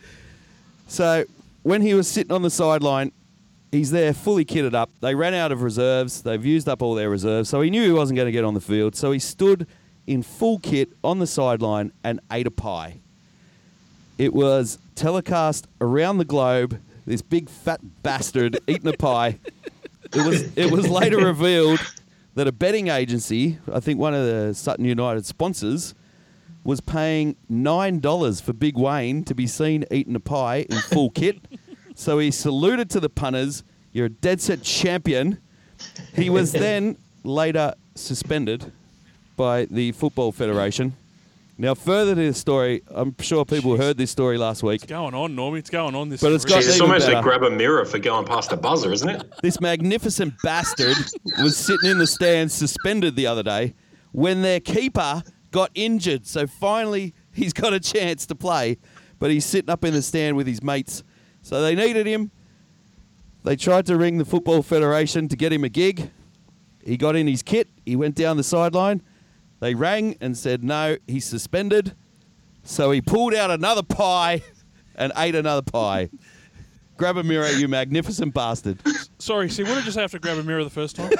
Speaker 3: So when he was sitting on the sideline, he's there fully kitted up. They ran out of reserves. They've used up all their reserves, so he knew he wasn't going to get on the field. So he stood in full kit on the sideline and ate a pie. It was telecast around the globe, this big fat bastard eating a pie. It was later revealed that a betting agency, I think one of the Sutton United sponsors, was paying $9 for Big Wayne to be seen eating a pie in full kit. So he saluted to the punters, "You're a dead set champion." He was then later suspended by the Football Federation. Now, further to this story, I'm sure people heard this story last week.
Speaker 1: It's going on, Normie. It's going on. This
Speaker 3: But it's
Speaker 1: story.
Speaker 3: got-
Speaker 4: Jeez, it's
Speaker 3: even
Speaker 4: almost
Speaker 3: better.
Speaker 4: a grab a mirror for going past a buzzer, isn't it?
Speaker 3: This magnificent bastard was sitting in the stands suspended the other day when their keeper got injured. So finally, he's got a chance to play, but he's sitting up in the stand with his mates. So they needed him. They tried to ring the Football Federation to get him a gig. He got in his kit. He went down the sideline. They rang and said, no, he's suspended. So he pulled out another pie and ate another pie. Grab a mirror, you magnificent bastard.
Speaker 1: Sorry, see, what did you say after Grab a Mirror the first time?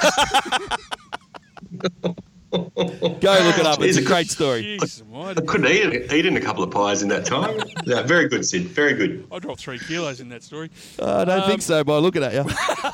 Speaker 3: Go look it up. It's a great story.
Speaker 1: Jeez, why
Speaker 4: Couldn't eat in a couple of pies in that time. Yeah, very good, Sid. Very good.
Speaker 1: I dropped 3 kilos in that story.
Speaker 3: I don't think so by looking at you.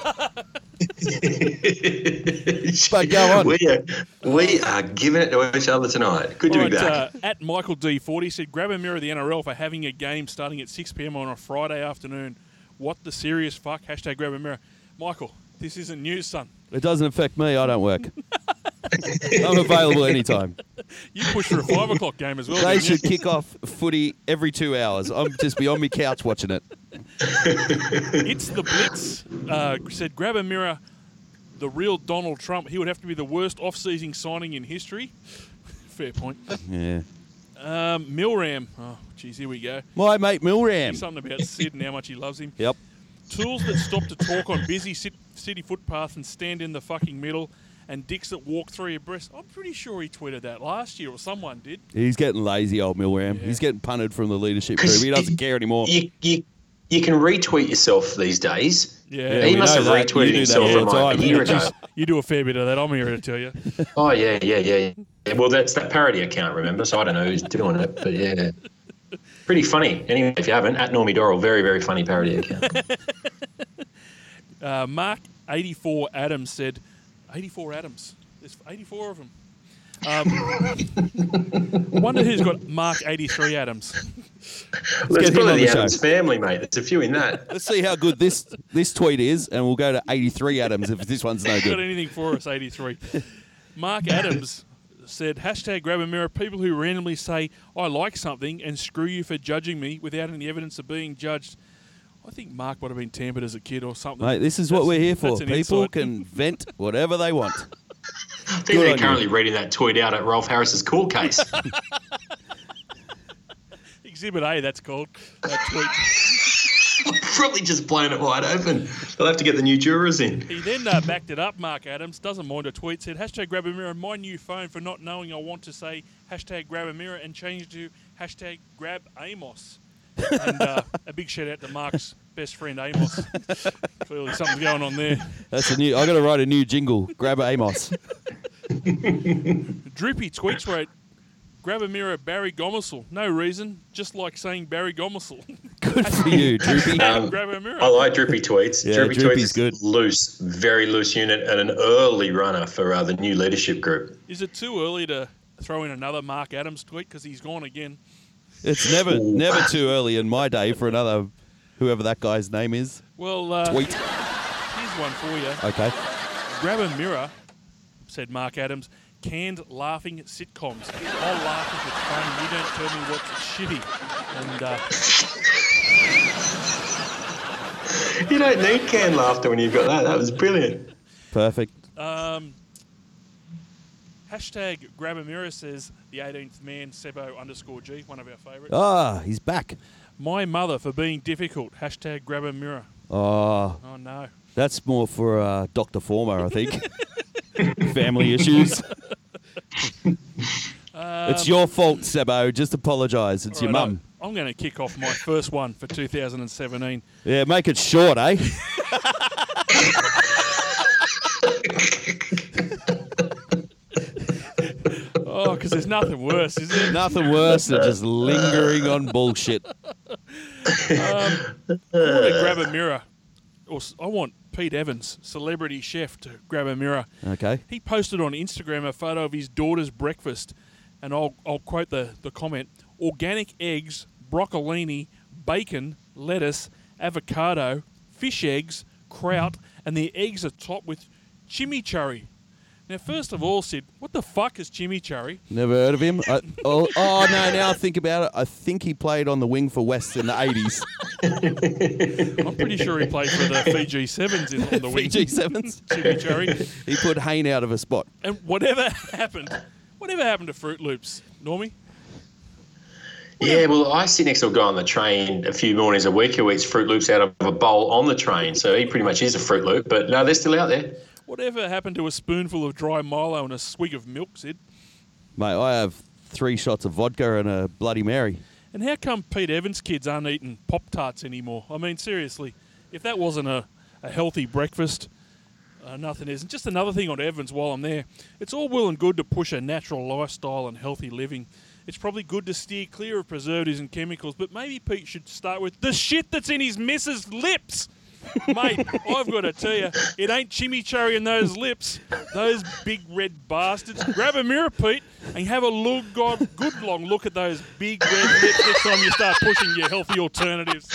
Speaker 3: But go on.
Speaker 4: We are giving it to each other tonight. Good to
Speaker 1: All
Speaker 4: be
Speaker 1: right,
Speaker 4: back.
Speaker 1: at Michael D40 said, grab a mirror of the NRL for having a game starting at 6 p.m. on a Friday afternoon. What the serious fuck? Hashtag grab a mirror. Michael, this isn't news, son.
Speaker 3: It doesn't affect me. I don't work. I'm available anytime.
Speaker 1: You pushed for a 5 o'clock game as well.
Speaker 3: They
Speaker 1: didn't you?
Speaker 3: should kick off footy every 2 hours. I'm just be on my couch watching it.
Speaker 1: It's the Blitz. Said, grab a mirror. The real Donald Trump. He would have to be the worst off-season signing in history. Fair point.
Speaker 3: Yeah.
Speaker 1: Milram. Oh, geez, here we go.
Speaker 3: My mate Milram.
Speaker 1: Something about Sid and how much he loves him.
Speaker 3: Yep.
Speaker 1: Tools that stop to talk on busy city footpath and stand in the fucking middle, and dicks that walk through your breast. I'm pretty sure he tweeted that last year, or someone did.
Speaker 3: He's getting lazy, old Milram.
Speaker 1: Yeah.
Speaker 3: He's getting punted from the leadership group. He doesn't care anymore.
Speaker 4: you can retweet yourself these days.
Speaker 1: Yeah,
Speaker 4: he
Speaker 3: we
Speaker 4: must
Speaker 3: know
Speaker 4: have
Speaker 3: that. You
Speaker 4: retweeted
Speaker 3: do that
Speaker 4: himself
Speaker 3: all the
Speaker 4: from
Speaker 3: time.
Speaker 4: a year ago.
Speaker 1: You do a fair bit of that. I'm here to tell you.
Speaker 4: Oh, yeah. Well, that's that parody account, remember? So I don't know who's doing it, but yeah. Pretty funny. Anyway, if you haven't, at Normie Dorrell, very, very funny parody account.
Speaker 1: Mark 84 Adams said, 84 Adams. There's 84 of them. Wonder who's got Mark 83 Adams.
Speaker 4: Well, it's
Speaker 3: get him
Speaker 4: probably
Speaker 3: on
Speaker 4: the
Speaker 3: the show.
Speaker 4: Adams family, mate. There's a few in that.
Speaker 3: Let's see how good this tweet is, and we'll go to 83 Adams if this one's no
Speaker 1: Got
Speaker 3: good.
Speaker 1: anything for us, 83. Mark Adams said, hashtag grab a mirror, people who randomly say, I like something and screw you for judging me without any evidence of being judged. I think Mark might have been tampered as a kid or something.
Speaker 3: Mate, this is what we're here for.
Speaker 1: That's an
Speaker 3: People
Speaker 1: insight.
Speaker 3: can vent whatever they want.
Speaker 4: I think
Speaker 3: Good
Speaker 4: they're
Speaker 3: on you.
Speaker 4: currently reading that tweet out at Rolf Harris's court case.
Speaker 1: Exhibit A, that's called. That tweet.
Speaker 4: Probably just blown it wide open. They'll have to get the new jurors in.
Speaker 1: He then backed it up, Mark Adams, doesn't mind a tweet, said, hashtag grab a mirror, my new phone for not knowing I want to say hashtag grab a mirror and change to hashtag grab Amos. And a big shout out to Mark's best friend Amos. Clearly something's going on there.
Speaker 3: That's I got to write a new jingle. Grab Amos.
Speaker 1: Droopy tweets wrote, grab a mirror, Barry Gomersall. No reason, just like saying Barry Gomersall.
Speaker 3: Good for you, Droopy.
Speaker 1: Grab a mirror.
Speaker 4: I like Droopy tweets.
Speaker 3: Yeah,
Speaker 4: Droopy
Speaker 3: Droopy's
Speaker 4: tweets
Speaker 3: good.
Speaker 4: is loose, very loose unit, and an early runner for the new leadership group.
Speaker 1: Is it too early to throw in another Mark Adams tweet? Because he's gone again.
Speaker 3: It's never too early in my day for another, whoever that guy's name is.
Speaker 1: Well,
Speaker 3: Tweet.
Speaker 1: here's one for you.
Speaker 3: Okay.
Speaker 1: Grab a mirror, said Mark Adams, canned laughing sitcoms. I'll laugh if it's funny. You don't tell me what's shitty. And
Speaker 4: You don't need canned laughter when you've got that. That was brilliant.
Speaker 3: Perfect.
Speaker 1: hashtag grab a mirror, says the 18th man, Sebo_G, one of our favourites.
Speaker 3: Ah, he's back.
Speaker 1: My mother for being difficult. Hashtag grab a mirror.
Speaker 3: Oh,
Speaker 1: Oh, no.
Speaker 3: that's more for Dr. Former, I think. Family issues. It's your fault, Sebo. Just apologise. It's your
Speaker 1: Righto.
Speaker 3: mum.
Speaker 1: I'm going to kick off my first one for 2017.
Speaker 3: Yeah, make it short, eh?
Speaker 1: Oh, because there's nothing worse, is there?
Speaker 3: Nothing worse than just lingering on bullshit.
Speaker 1: I want to grab a mirror. I want Pete Evans, celebrity chef, to grab a mirror.
Speaker 3: Okay.
Speaker 1: He posted on Instagram a photo of his daughter's breakfast, and I'll quote the comment: organic eggs, broccolini, bacon, lettuce, avocado, fish eggs, kraut, and the eggs are topped with chimichurri. Now, first of all, Sid, what the fuck is chimichurri?
Speaker 3: Never heard of him. No, now I think about it. I think he played on the wing for West in the 80s.
Speaker 1: I'm pretty sure he played for the Fiji Sevens on the wing.
Speaker 3: Fiji Sevens.
Speaker 1: Chimichurri.
Speaker 3: He put Hayne out of a spot.
Speaker 1: And whatever happened to Fruit Loops, Normie?
Speaker 4: Yeah, well, I sit next to a guy on the train a few mornings a week who eats Fruit Loops out of a bowl on the train. So he pretty much is a Fruit Loop. But no, they're still out there.
Speaker 1: Whatever happened to a spoonful of dry Milo and a swig of milk, Sid?
Speaker 3: Mate, I have 3 shots of vodka and a Bloody Mary.
Speaker 1: And how come Pete Evans' kids aren't eating Pop-Tarts anymore? I mean, seriously, if that wasn't a healthy breakfast, nothing is. And just another thing on Evans while I'm there, it's all well and good to push a natural lifestyle and healthy living. It's probably good to steer clear of preservatives and chemicals, but maybe Pete should start with the shit that's in his missus' lips. Mate, I've got to tell you, it ain't chimichurri in those lips. Those big red bastards. Grab a mirror, Pete, and have a good long look at those big red lips next time you start pushing your healthy alternatives.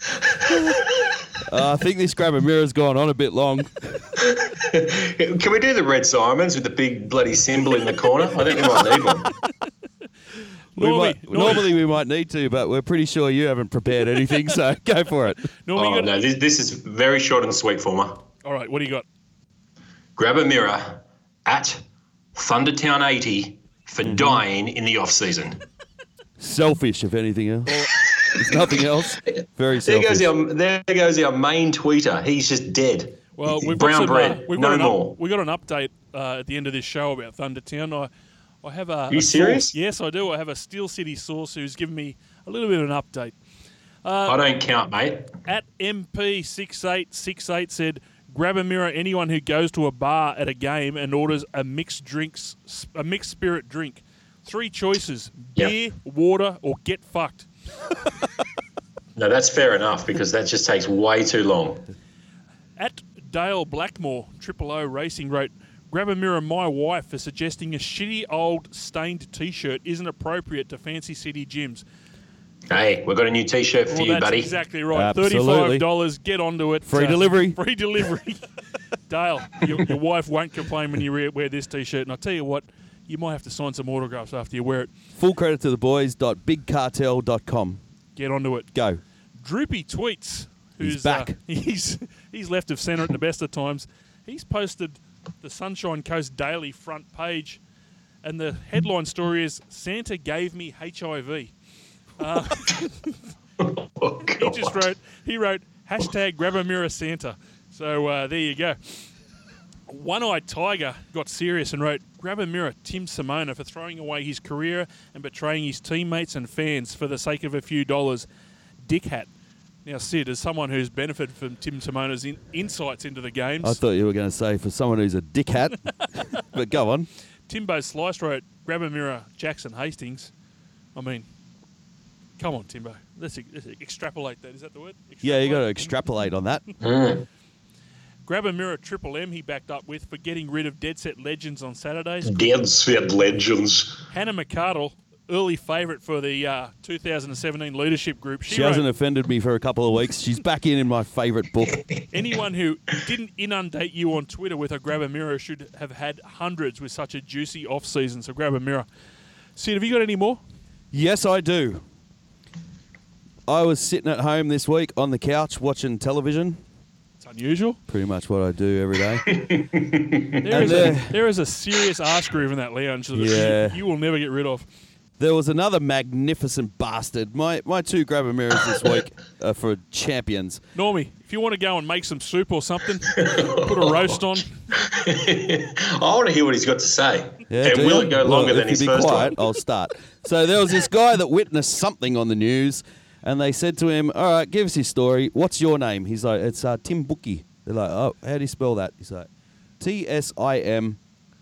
Speaker 3: I think this grab a mirror's gone on a bit long.
Speaker 4: Can we do the Red Simons with the big bloody symbol in the corner? I think we might need one.
Speaker 3: Normally we might need to, but we're pretty sure you haven't prepared anything, so go for it.
Speaker 1: Normally,
Speaker 4: Oh, no, this is very short and sweet for me.
Speaker 1: All right, what do you got?
Speaker 4: Grab a mirror at Thundertown 80 for dying in the off-season.
Speaker 3: Selfish, if anything else. There's nothing else. Very
Speaker 4: There
Speaker 3: selfish.
Speaker 4: goes our main tweeter. He's just dead.
Speaker 1: Well, we've
Speaker 4: Brown
Speaker 1: got some,
Speaker 4: bread,
Speaker 1: we've
Speaker 4: no
Speaker 1: got
Speaker 4: more.
Speaker 1: We got an update at the end of this show about Thundertown. I have a.
Speaker 4: You serious?
Speaker 1: Source. Yes, I do. I have a Steel City source who's given me a little bit of an update.
Speaker 4: I don't count, mate.
Speaker 1: At MP6868 said, grab a mirror anyone who goes to a bar at a game and orders a mixed spirit drink. 3 choices, beer, water, or get fucked.
Speaker 4: No, that's fair enough because that just takes way too long.
Speaker 1: At Dale Blackmore, Triple O Racing wrote, grab a mirror my wife for suggesting a shitty old stained T-shirt isn't appropriate to fancy city gyms.
Speaker 4: Hey, we've got a new T-shirt for you,
Speaker 1: That's
Speaker 4: buddy.
Speaker 1: exactly right.
Speaker 3: Absolutely.
Speaker 1: $35. Get onto it.
Speaker 3: Free delivery.
Speaker 1: Free delivery. Dale, your wife won't complain when you wear this T-shirt. And I'll tell you what, you might have to sign some autographs after you wear it.
Speaker 3: Full credit to the boys.bigcartel.com.
Speaker 1: Get onto it.
Speaker 3: Go.
Speaker 1: Droopy Tweets, who's
Speaker 3: He's back.
Speaker 1: He's left of centre at the best of times. He's posted the Sunshine Coast Daily front page, and the headline story is Santa gave me HIV.
Speaker 4: Oh, God.
Speaker 1: He wrote hashtag grab a mirror Santa. So there you go. One-Eyed Tiger got serious and wrote, grab a mirror Tim Simona for throwing away his career and betraying his teammates and fans for the sake of a few dollars. Dick hat. Now, Sid, as someone who's benefited from Tim Simona's insights into the games,
Speaker 3: I thought you were going to say for someone who's a dick hat, but go on.
Speaker 1: Timbo Slice wrote, grab a mirror Jackson Hastings. I mean, come on, Timbo. Let's extrapolate that. Is that the word?
Speaker 3: Yeah, you got to extrapolate on that.
Speaker 1: Grab a mirror Triple M he backed up with for getting rid of Dead Set Legends on Saturdays.
Speaker 4: Dead Set Legends.
Speaker 1: Hannah McCardle, early favourite for the 2017 leadership group.
Speaker 3: She hasn't offended me for a couple of weeks. She's back in my favourite book.
Speaker 1: Anyone who didn't inundate you on Twitter with a grab a mirror should have had hundreds with such a juicy off-season. So grab a mirror. Sid, have you got any more?
Speaker 3: Yes, I do. I was sitting at home this week on the couch watching television.
Speaker 1: It's unusual.
Speaker 3: Pretty much what I do every day.
Speaker 1: There is a serious arse groove in that lounge that
Speaker 3: Yeah.
Speaker 1: you will never get rid of.
Speaker 3: There was another magnificent bastard. My 2 grab a mirrors this week are for champions.
Speaker 1: Normie, if you want to go and make some soup or something, put a roast on.
Speaker 4: I want to hear what he's got to say.
Speaker 3: Yeah,
Speaker 4: and
Speaker 3: do
Speaker 4: will
Speaker 3: you?
Speaker 4: it go longer
Speaker 3: Well,
Speaker 4: than his
Speaker 3: if you be
Speaker 4: first
Speaker 3: quiet,
Speaker 4: one?
Speaker 3: I'll start. So there was this guy that witnessed something on the news, and they said to him, all right, give us your story. What's your name? He's like, it's Tim Bookie. They're like, oh, how do you spell that? He's like, TSIMBOOKA.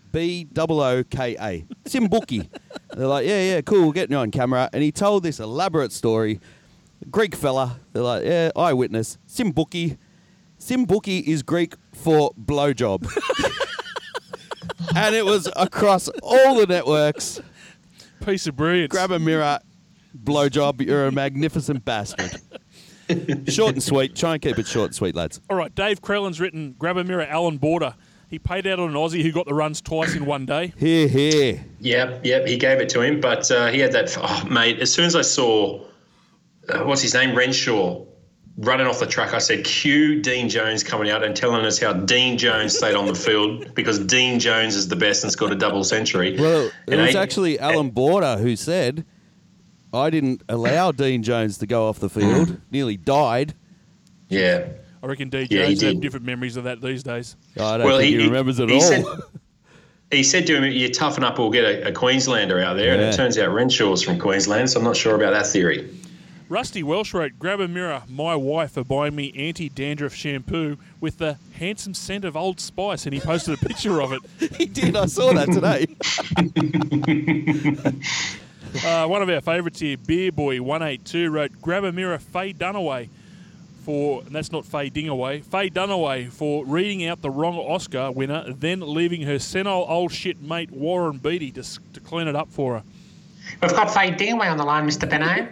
Speaker 3: Tim Bookie. They're like, yeah, cool, we'll get you on camera. And he told this elaborate story. Greek fella. They're like, yeah, eyewitness. Tim Bookie. Tim Bookie is Greek for blowjob. And it was across all the networks.
Speaker 1: Piece of brilliance.
Speaker 3: Grab a mirror, blowjob, you're a magnificent bastard. Short and sweet. Try and keep it short and sweet, lads.
Speaker 1: All right, Dave Crellin's written, grab a mirror Alan Border. He paid out on an Aussie who got the runs twice in one day.
Speaker 3: Here.
Speaker 4: Yep, he gave it to him, but he had that. Oh, mate, as soon as I saw, what's his name, Renshaw, running off the track, I said, cue Dean Jones coming out and telling us how Dean Jones stayed on the field because Dean Jones is the best and scored a double century.
Speaker 3: Well, it
Speaker 4: And
Speaker 3: was actually Alan Border who said, I didn't allow Dean Jones to go off the field. Nearly died.
Speaker 4: Yeah.
Speaker 1: I reckon D.
Speaker 4: Yeah, he
Speaker 1: Jones have
Speaker 4: did.
Speaker 1: different memories of that these days.
Speaker 3: I don't think he remembers it all.
Speaker 4: He said to him, you toughen up, we'll get a Queenslander out there. And
Speaker 3: Yeah.
Speaker 4: it turns out Renshaw's from Queensland, so I'm not sure about that theory.
Speaker 1: Rusty Welsh wrote, grab a mirror my wife for buying me anti-dandruff shampoo with the handsome scent of Old Spice, and he posted a picture of it.
Speaker 3: He did. I saw that today.
Speaker 1: One of our favourites here, Beer Boy 182 wrote, grab a mirror Faye Dunaway for, and that's not Faye Dingaway, Faye Dunaway for reading out the wrong Oscar winner, then leaving her senile old shit mate Warren Beatty to clean it up for her.
Speaker 4: We've got Faye Dingaway on the line, Mr. Benet.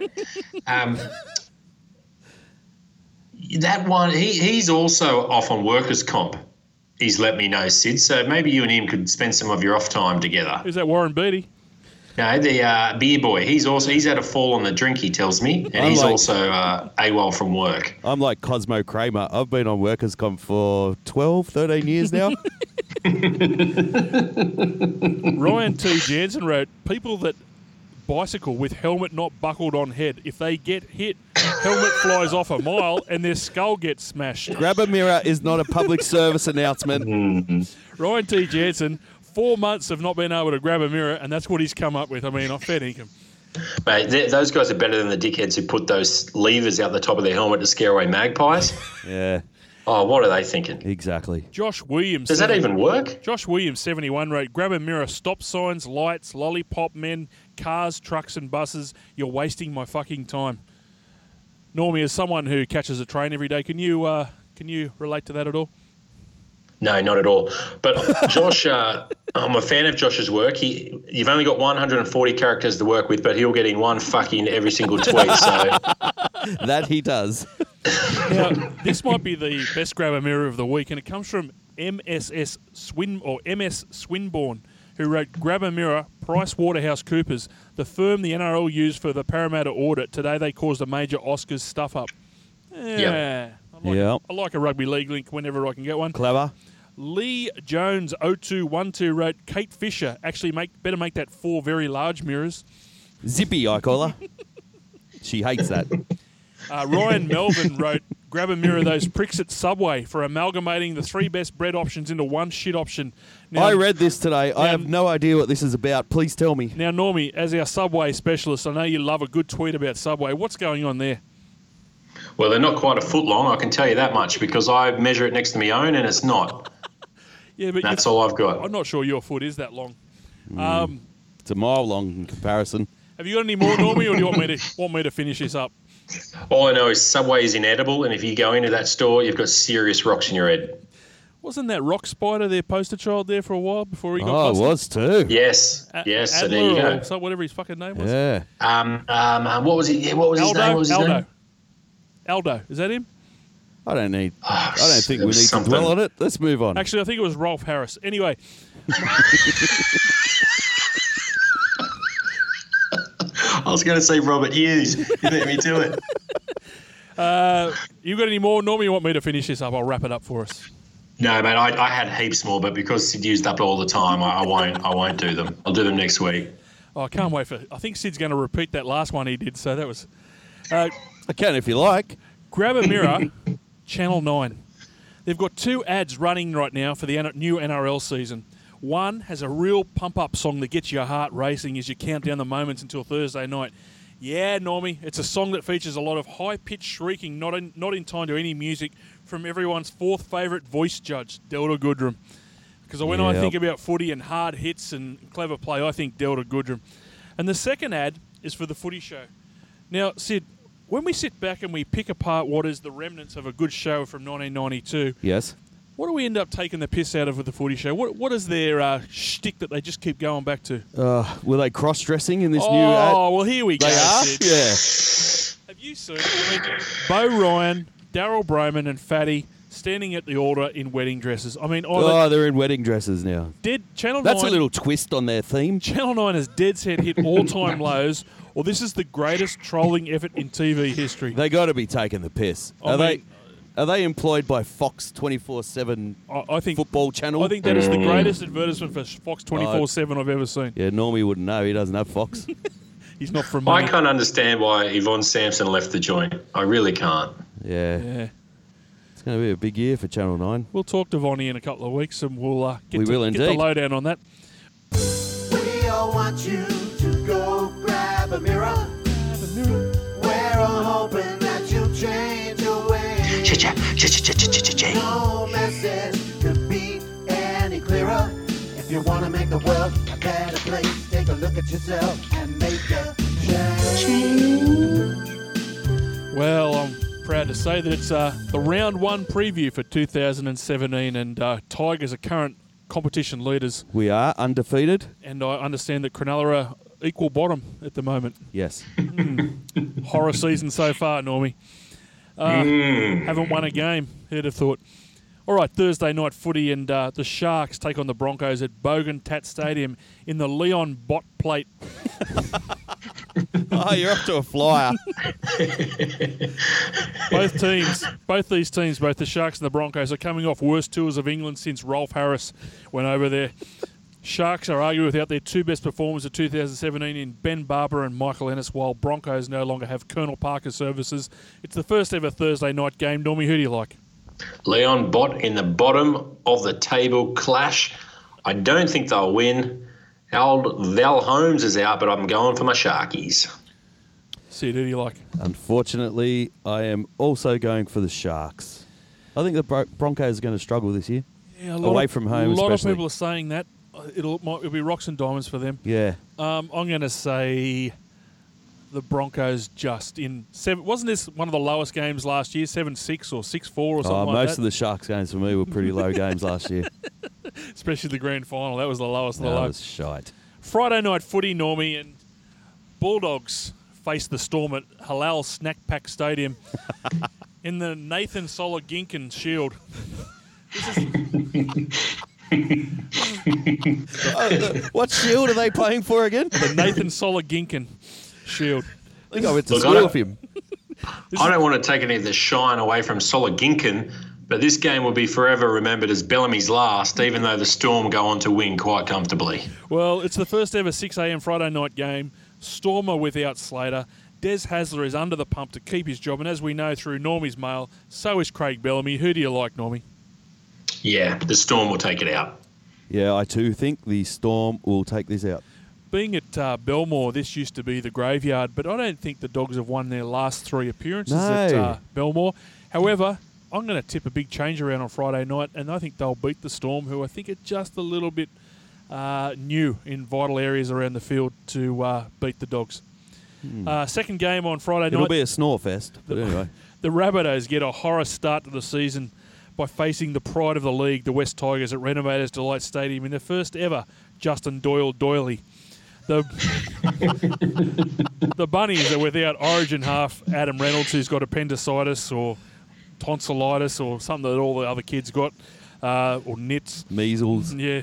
Speaker 4: That one, he's also off on workers' comp. He's let me know, Sid. So maybe you and him could spend some of your off time together.
Speaker 1: Who's that, Warren Beatty?
Speaker 4: No, the Beer Boy. He's had a fall on the drink, he tells me, and he's also AWOL from work.
Speaker 3: I'm like Cosmo Kramer. I've been on workers' comp for 12, 13 years now.
Speaker 1: Ryan T. Jansen wrote, people that bicycle with helmet not buckled on head, if they get hit, helmet flies off a mile and their skull gets smashed.
Speaker 3: Grab a mirror is not a public service announcement.
Speaker 1: Ryan T. Jansen, 4 months of not being able to grab a mirror, and that's what he's come up with. I mean, I fair dinkum.
Speaker 4: Mate, those guys are better than the dickheads who put those levers out the top of their helmet to scare away magpies.
Speaker 3: Yeah,
Speaker 4: Oh, what are they thinking?
Speaker 3: exactly.
Speaker 1: Josh Williams.
Speaker 4: Does that even work?
Speaker 1: Josh Williams, 71, wrote, grab a mirror, stop signs, lights, lollipop men, cars, trucks and buses. You're wasting my fucking time. Normie, as someone who catches a train every day, can you relate to that at all?
Speaker 4: No, not at all. But Josh, I'm a fan of Josh's work. You've only got 140 characters to work with, but he'll get in one fucking every single tweet. So
Speaker 3: That he does.
Speaker 1: Now, this might be the best grabber mirror of the week, and it comes from MS Swinburne, who wrote, grab a mirror, PricewaterhouseCoopers, the firm the NRL used for the Parramatta audit. Today they caused a major Oscars stuff-up. Yeah.
Speaker 3: Yep.
Speaker 1: I like a rugby league link whenever I can get one.
Speaker 3: Clever.
Speaker 1: Lee Jones 0212 wrote, Kate Fisher, actually better make that 4 very large mirrors.
Speaker 3: Zippy, I call her. She hates that.
Speaker 1: Ryan Melvin wrote, grab a mirror, those pricks at Subway for amalgamating the 3 best bread options into one shit option. Now,
Speaker 3: I read this today. I have no idea what this is about. Please tell me.
Speaker 1: Now, Normie, as our Subway specialist, I know you love a good tweet about Subway. What's going on there?
Speaker 4: well, they're not quite a foot long, I can tell you that much, because I measure it next to my own and it's not.
Speaker 1: Yeah, but
Speaker 4: That's all I've got.
Speaker 1: I'm not sure your foot is that long.
Speaker 3: It's a mile long in comparison.
Speaker 1: Have you got any more, Normie, or do you want me to finish this up?
Speaker 4: All I know is Subway is inedible, and if you go into that store, you've got serious rocks in your head.
Speaker 1: Wasn't that Rock Spider their poster child there for a while before he got
Speaker 3: Oh, it
Speaker 1: busted?
Speaker 3: was too.
Speaker 4: Yes, yes. So there you
Speaker 1: Adler
Speaker 4: go.
Speaker 1: or so whatever his fucking name was.
Speaker 3: Yeah.
Speaker 4: What was it? Yeah, what was his name? What was his name?
Speaker 1: Aldo. Is that him?
Speaker 3: I don't think
Speaker 4: it
Speaker 3: we
Speaker 4: was
Speaker 3: need
Speaker 4: something.
Speaker 3: to dwell on it. Let's move on.
Speaker 1: Actually, I think it was Rolf Harris. Anyway,
Speaker 4: I was going to say Robert Hughes. You beat me to it.
Speaker 1: you got any more, Normie? You want me to finish this up? I'll wrap it up for us.
Speaker 4: No, mate, I had heaps more, but because Sid used up all the time, I won't do them. I'll do them next week.
Speaker 1: Oh, I can't wait for. I think Sid's going to repeat that last one he did. So that was.
Speaker 3: I can if you like.
Speaker 1: Grab a mirror, Channel 9. They've got 2 ads running right now for the new NRL season. One has a real pump-up song that gets your heart racing as you count down the moments until Thursday night. Yeah, Normie, it's a song that features a lot of high-pitched shrieking, not in time to any music, from everyone's 4th favourite voice judge, Delta Goodrum. Because when I
Speaker 3: Yep.
Speaker 1: think about footy and hard hits and clever play, I think Delta Goodrum. And the second ad is for the Footy Show. Now, Sid, when we sit back and we pick apart what is the remnants of a good show from 1992,
Speaker 3: Yes.
Speaker 1: what do we end up taking the piss out of with the Footy Show? What is their shtick that they just keep going back to?
Speaker 3: Were they cross-dressing in this new ad?
Speaker 1: Oh, well, here we go.
Speaker 3: They are?
Speaker 1: Sid.
Speaker 3: Yeah.
Speaker 1: Have you seen Bo Ryan, Daryl Broman and Fatty standing at the altar in wedding dresses? I mean,
Speaker 3: Oh, they're in wedding dresses now.
Speaker 1: Channel 9...
Speaker 3: That's a little twist on their theme.
Speaker 1: Channel 9 has dead set hit all-time lows, or this is the greatest trolling effort in TV history.
Speaker 3: They got to be taking the piss. Are they employed by Fox 24/7
Speaker 1: I think
Speaker 3: football channel?
Speaker 1: I think that is the greatest advertisement for Fox 24/7 I've ever seen.
Speaker 3: Yeah, Normie wouldn't know. He doesn't have Fox.
Speaker 1: He's not from
Speaker 4: I
Speaker 1: money.
Speaker 4: can't understand why Yvonne Sampson left the joint. I really can't.
Speaker 3: Yeah.
Speaker 1: Yeah.
Speaker 3: It's going to be a big year for Channel 9.
Speaker 1: We'll talk to Vonnie in a couple of weeks and we'll get
Speaker 3: We will
Speaker 1: the
Speaker 3: indeed.
Speaker 1: lowdown on that.
Speaker 5: We all want you to go grab a mirror. We're all hoping that you'll change your ways. No message could be any clearer. If you want to make the world a better place, take a look at yourself and make a change.
Speaker 1: Well, I'm proud to say that it's the round 1 preview for 2017 and Tigers are current competition leaders,
Speaker 3: We are undefeated.
Speaker 1: and I understand that Cronulla are equal bottom at the moment.
Speaker 3: Yes.
Speaker 1: Horror season so far, Normie. Haven't won a game. Who'd have thought? All right, Thursday night footy and the Sharks take on the Broncos at Bogan Tat Stadium in the Leon Bott Plate.
Speaker 3: Oh, you're up to a flyer.
Speaker 1: Both these teams, both the Sharks and the Broncos, are coming off worst tours of England since Rolf Harris went over there. Sharks are arguably without their 2 best performers of 2017 in Ben Barber and Michael Ennis, while Broncos no longer have Colonel Parker services. It's the first ever Thursday night game. Normie, who do you like?
Speaker 4: Leon Bott in the bottom of the table clash. I don't think they'll win. Old Val Holmes is out, but I'm going for my Sharkies.
Speaker 1: Sid, who do you like?
Speaker 3: Unfortunately, I am also going for the Sharks. I think the Broncos are going to struggle this year.
Speaker 1: Yeah,
Speaker 3: Away from home,
Speaker 1: A lot
Speaker 3: especially.
Speaker 1: of people are saying that. It'll be rocks and diamonds for them.
Speaker 3: Yeah.
Speaker 1: I'm going to say the Broncos just in 7. Wasn't this one of the lowest games last year? 7-6 or 6-4 or something like that?
Speaker 3: Most of the Sharks games for me were pretty low games last year.
Speaker 1: Especially the grand final. That was the lowest of the
Speaker 3: That
Speaker 1: low.
Speaker 3: was shite.
Speaker 1: Friday night footy, Normie, and Bulldogs face the Storm at Halal Snack Pack Stadium in the Nathan Sologinkin Shield.
Speaker 3: What shield are they playing for again?
Speaker 1: The Nathan Sologinkin Shield.
Speaker 3: I think I went to
Speaker 4: Look,
Speaker 3: school with him.
Speaker 4: I don't want to take any of the shine away from Sologinkin, but this game will be forever remembered as Bellamy's last, even though the Storm go on to win quite comfortably.
Speaker 1: Well, it's the first ever 6 a.m. Friday night game. Storm are without Slater. Des Hasler is under the pump to keep his job, and as we know through Normie's mail, so is Craig Bellamy. Who do you like, Normie?
Speaker 4: Yeah, the Storm will take it out.
Speaker 3: Yeah, I too think the Storm will take this out.
Speaker 1: Being at Belmore, this used to be the graveyard, but I don't think the Dogs have won their last 3 appearances at Belmore. However, I'm going to tip a big change around on Friday night, and I think they'll beat the Storm, who I think are just a little bit new in vital areas around the field to beat the Dogs. Second game on Friday
Speaker 3: It'll
Speaker 1: night.
Speaker 3: be a snore fest, but anyway.
Speaker 1: The Rabbitohs get a horror start to the season by facing the pride of the league, the West Tigers, at Renovators Delight Stadium in their first ever Justin Doyle-Doyley. The Bunnies are without Origin half Adam Reynolds, who's got appendicitis or tonsillitis or something that all the other kids got, or nits.
Speaker 3: Measles.
Speaker 1: Yeah.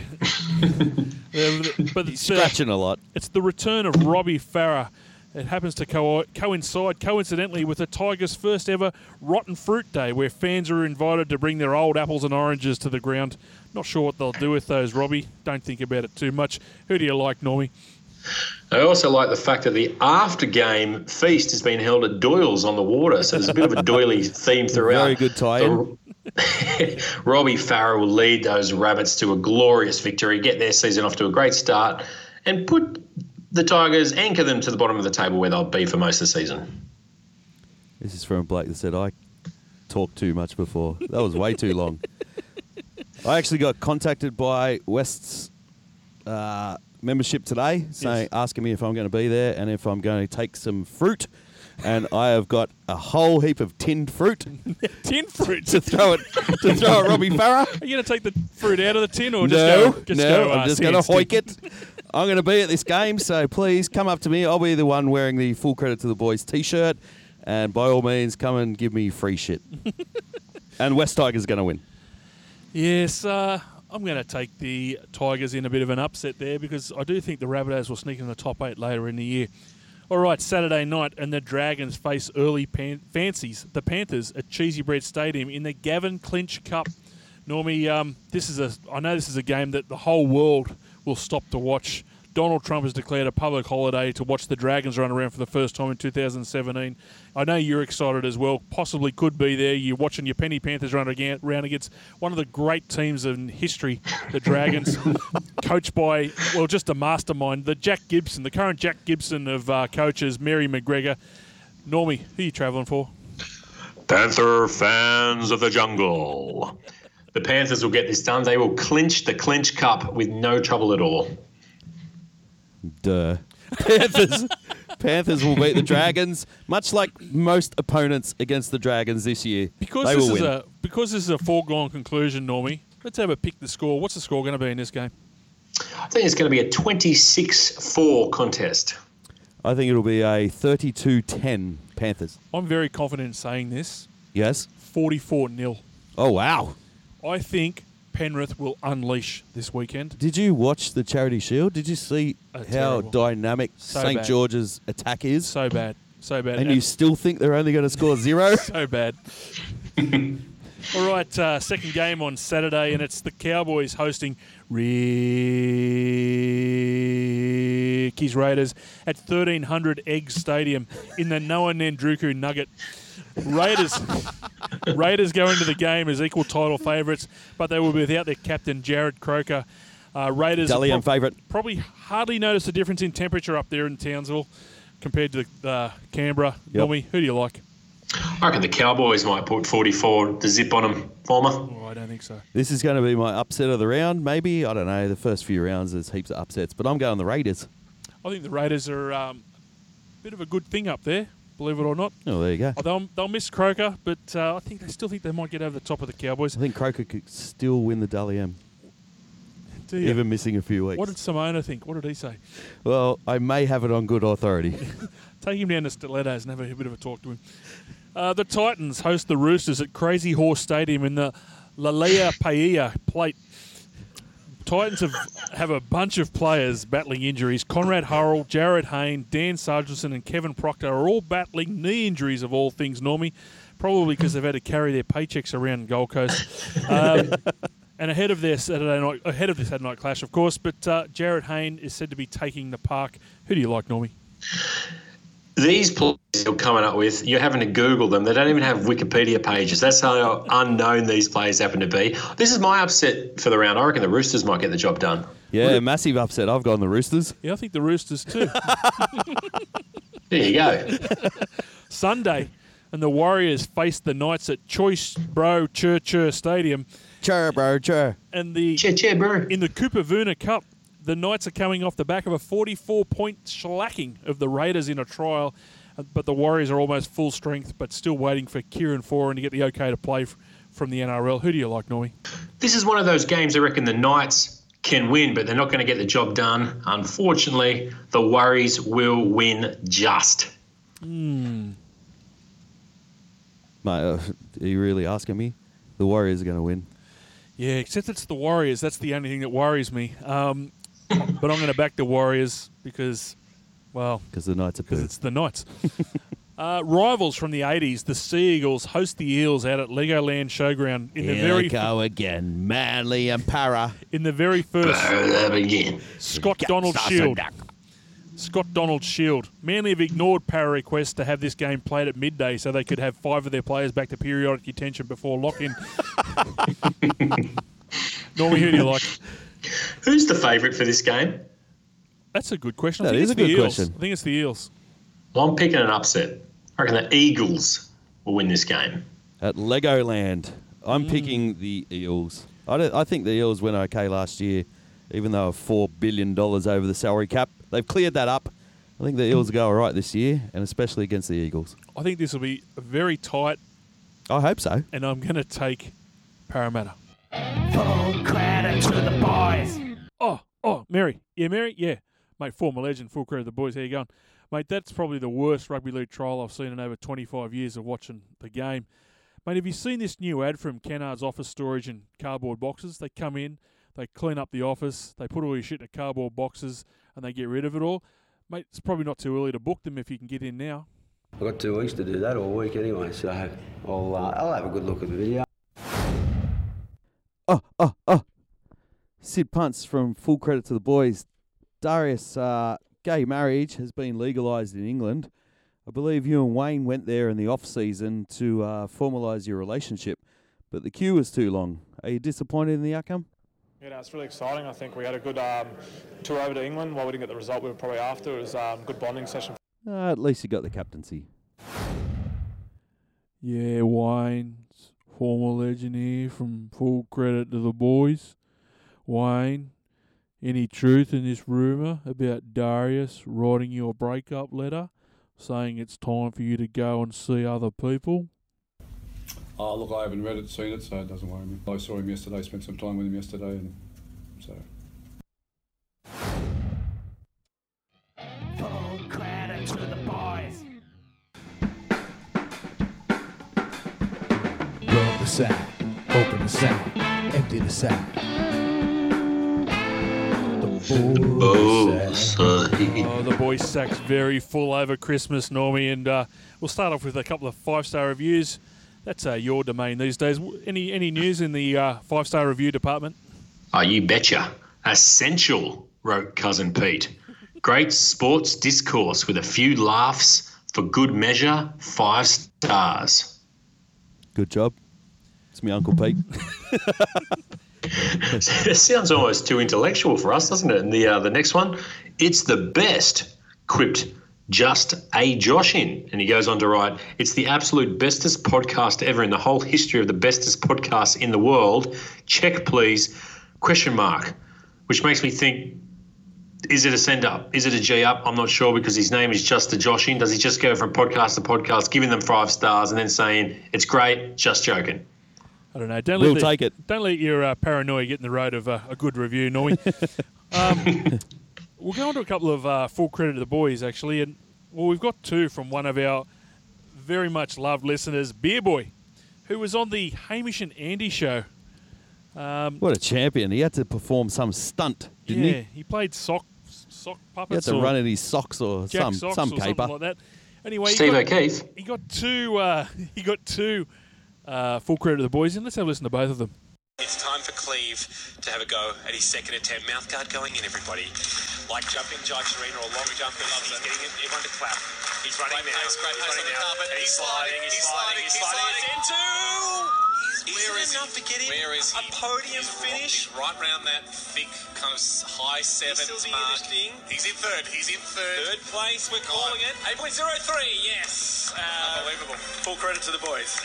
Speaker 1: But
Speaker 3: He's scratching a lot.
Speaker 1: it's the return of Robbie Farah. It happens to coincide, coincidentally, with the Tigers' first ever Rotten Fruit Day, where fans are invited to bring their old apples and oranges to the ground. Not sure what they'll do with those, Robbie. Don't think about it too much. Who do you like, Normie?
Speaker 4: I also like the fact that the after-game feast has been held at Doyle's on the water, so there's a bit of a doily theme throughout.
Speaker 3: Very good tie-in.
Speaker 4: Robbie Farah will lead those Rabbits to a glorious victory, get their season off to a great start, and put the Tigers, anchor them to the bottom of the table where they'll be for most of the season.
Speaker 3: This is from Blake that said, I talked too much before. That was way too long. I actually got contacted by West's membership today, saying, asking me if I'm going to be there and if I'm going to take some fruit. And I have got a whole heap of tinned fruit
Speaker 1: Tin fruit.
Speaker 3: to throw at Robbie Farah.
Speaker 1: Are you going to take the fruit out of the tin or
Speaker 3: No,
Speaker 1: just go
Speaker 3: I'm just going to
Speaker 1: sand
Speaker 3: hoik it. I'm going to be at this game, so please come up to me. I'll be the one wearing the Full Credit to the Boys t-shirt, and by all means, come and give me free shit. And West Tigers are going to win.
Speaker 1: Yes, I'm going to take the Tigers in a bit of an upset there because I do think the Rabbitohs will sneak in the top 8 later in the year. All right, Saturday night, and the Dragons face early fancies, the Panthers, at Cheesy Bread Stadium in the Gavin Clinch Cup. Normie, I know this is a game that the whole world will stop to watch. Donald Trump has declared a public holiday to watch the Dragons run around for the first time in 2017. I know you're excited as well. Possibly could be there. You're watching your Penny Panthers run around against one of the great teams in history, the Dragons, coached by, well, just a mastermind, the current Jack Gibson of coaches, Mary McGregor. Normie, who are you travelling for?
Speaker 4: Panther fans of the jungle. The Panthers will get this done. They will clinch the Clinch Cup with no trouble at all.
Speaker 3: Duh. Panthers will beat the Dragons, much like most opponents against the Dragons this year.
Speaker 1: Because
Speaker 3: they
Speaker 1: this
Speaker 3: will
Speaker 1: is
Speaker 3: win.
Speaker 1: because this is a foregone conclusion, Normie, let's have a pick the score. What's the score going to be in this game?
Speaker 4: I think it's going to be a 26-4 contest.
Speaker 3: I think it'll be a 32-10 Panthers.
Speaker 1: I'm very confident in saying this.
Speaker 3: Yes?
Speaker 1: 44-0.
Speaker 3: Oh, wow.
Speaker 1: I think Penrith will unleash this weekend.
Speaker 3: Did you watch the Charity Shield? Did you see how
Speaker 1: terrible.
Speaker 3: dynamic
Speaker 1: So
Speaker 3: St.
Speaker 1: bad.
Speaker 3: George's attack is?
Speaker 1: So bad.
Speaker 3: And you still think they're only going to score 0?
Speaker 1: So bad. All right, second game on Saturday, and it's the Cowboys hosting Ricky's Raiders at 1300 Eggs Stadium in the Noah Nandruku Nugget. Raiders go into the game as equal title favourites, but they will be without their captain, Jared Croker. Raiders
Speaker 3: Dally M favourite.
Speaker 1: probably hardly notice a difference in temperature up there in Townsville compared to Canberra.
Speaker 3: Yep.
Speaker 1: Normie, who do you like?
Speaker 4: I reckon the Cowboys might put 44 the zip on them, Former.
Speaker 1: Oh, I don't think so.
Speaker 3: This is going to be my upset of the round, maybe. I don't know. The first few rounds, there's heaps of upsets. But I'm going the Raiders.
Speaker 1: I think the Raiders are a bit of a good thing up there, believe it or not.
Speaker 3: Oh, there you go.
Speaker 1: They'll miss Croker, but I think they might get over the top of the Cowboys.
Speaker 3: I think Croker could still win the Dally M,
Speaker 1: Do you?
Speaker 3: even missing a few weeks.
Speaker 1: What did Simona think? What did he say?
Speaker 3: Well, I may have it on good authority.
Speaker 1: Take him down to Stilettos and have a bit of a talk to him. The Titans host the Roosters at Crazy Horse Stadium in the Lalea Paella Plate. Titans have a bunch of players battling injuries. Conrad Hurrell, Jared Hayne, Dan Sargentson and Kevin Proctor are all battling knee injuries of all things, Normie, probably because they've had to carry their paychecks around Gold Coast. And ahead of this Saturday night clash, of course, but Jared Hayne is said to be taking the park. Who do you like, Normie?
Speaker 4: These players you're coming up with, you're having to Google them. They don't even have Wikipedia pages. That's how unknown these players happen to be. This is my upset for the round. I reckon the Roosters might get the job done.
Speaker 3: Yeah, massive upset. I've gone the Roosters.
Speaker 1: Yeah, I think the Roosters too.
Speaker 4: There you go.
Speaker 1: Sunday, and the Warriors face the Knights at Choice Bro Chur Stadium.
Speaker 3: Chur, bro, chur.
Speaker 1: And the
Speaker 4: Cheer, bro.
Speaker 1: in the Cooper-Vuna Cup, the Knights are coming off the back of a 44-point shellacking of the Raiders in a trial, but the Warriors are almost full strength, but still waiting for Kieran Foran to get the okay to play from the NRL. Who do you like, Normie?
Speaker 4: This is one of those games I reckon the Knights can win, but they're not going to get the job done. Unfortunately, the Warriors will win just.
Speaker 3: Mate, are you really asking me? The Warriors are going to win.
Speaker 1: Yeah, except it's the Warriors. That's the only thing that worries me. But I'm going to back the Warriors because
Speaker 3: the Knights are
Speaker 1: because
Speaker 3: pissed.
Speaker 1: it's the Knights. Rivals from the 80s, the Sea Eagles host the Eels out at Legoland Showground in the
Speaker 3: Here
Speaker 1: very
Speaker 3: they go again. Manly and Para.
Speaker 1: in the very first
Speaker 4: Again.
Speaker 1: Scott Donald Shield. Scott Donald Shield. Manly have ignored Para requests to have this game played at midday so they could have 5 of their players back to periodic detention before lock-in. Normie, who do you like?
Speaker 4: Who's the favourite for this game?
Speaker 1: That's a good question. I
Speaker 3: That
Speaker 1: think
Speaker 3: is
Speaker 1: it's
Speaker 3: a
Speaker 1: the
Speaker 3: good
Speaker 1: Eels.
Speaker 3: question.
Speaker 1: I think it's the Eels.
Speaker 4: Well, I'm picking an upset. I reckon the Eagles will win this game.
Speaker 3: At Legoland. I'm picking the Eels. I think the Eels went okay last year, even though $4 billion over the salary cap. They've cleared that up. I think the Eels will go all right this year, and especially against the Eagles.
Speaker 1: I think this will be very tight,
Speaker 3: I hope so.
Speaker 1: and I'm going to take Parramatta.
Speaker 6: Full credit to the boys.
Speaker 1: Oh, Mary. Yeah, Mary? Yeah. Mate, former legend, full credit to the boys. How you going? Mate, that's probably the worst rugby league trial I've seen in over 25 years of watching the game. Mate, have you seen this new ad from Kennard's Office Storage in cardboard boxes? They come in, they clean up the office, they put all your shit in cardboard boxes, and they get rid of it all. Mate, it's probably not too early to book them if you can get in now.
Speaker 7: I've got 2 weeks to do that all week anyway, so I'll have a good look at the video.
Speaker 3: Sid Punts from Full Credit to the Boys. Darius, gay marriage has been legalised in England. I believe you and Wayne went there in the off-season to formalise your relationship, but the queue was too long. Are you disappointed in the outcome?
Speaker 8: Yeah, no, it's really exciting. I think we had a good tour over to England. While we didn't get the result we were probably after, it was a good bonding session.
Speaker 3: At least you got the captaincy.
Speaker 1: Yeah, Wayne's former legend here from Full Credit to the Boys. Wayne, any truth in this rumour about Darius writing you a breakup letter saying it's time for you to go and see other people?
Speaker 9: Oh, look, I haven't read it, seen it, so it doesn't worry me. I saw him yesterday, spent some time with him yesterday, and so...
Speaker 6: Full credit to the boys.
Speaker 10: Rub the sack, open the sack, empty the sack.
Speaker 1: The boys' sack's very full over Christmas, Normie, and we'll start off with a couple of 5-star reviews. That's your domain these days. Any news in the 5-star review department?
Speaker 4: Oh, you betcha. Essential, wrote Cousin Pete. Great sports discourse with a few laughs for good measure, 5 stars.
Speaker 3: Good job. It's me Uncle Pete.
Speaker 4: It sounds almost too intellectual for us, doesn't it? And the next one, it's the best, quipped just a Josh in. And he goes on to write, it's the absolute bestest podcast ever in the whole history of the bestest podcasts in the world. Check, please, ? Which makes me think, is it a send up? Is it a G up? I'm not sure because his name is just a Josh in. Does he just go from podcast to podcast, giving them 5 stars and then saying, it's great, just joking?
Speaker 1: I don't know.
Speaker 3: We'll take it.
Speaker 1: Don't let your paranoia get in the road of a good review, Normie. We'll go on to a couple of full credit to the boys, actually. And well, we've got 2 from one of our very much loved listeners, Beer Boy, who was on the Hamish and Andy show.
Speaker 3: What a champion. He had to perform some stunt, didn't he?
Speaker 1: He played sock puppets.
Speaker 3: He had to run in his socks or some
Speaker 1: or
Speaker 3: caper.
Speaker 1: something like that. Anyway,
Speaker 4: Steve O'Keefe.
Speaker 1: He got 2 full credit to the boys, and let's have a listen to both of them.
Speaker 11: It's time for Cleve to have a go at his second attempt. Mouthguard going in, everybody. Like jumping Jai Serena or long jumping. He's getting everyone to clap. He's running now. He's running now. And he's sliding. He's into... Where is enough to get him a podium finish? Right round that thick kind of high 7s mark. He's in third. Third place, we're calling it. 8.03, yes. Unbelievable. Full credit to the boys.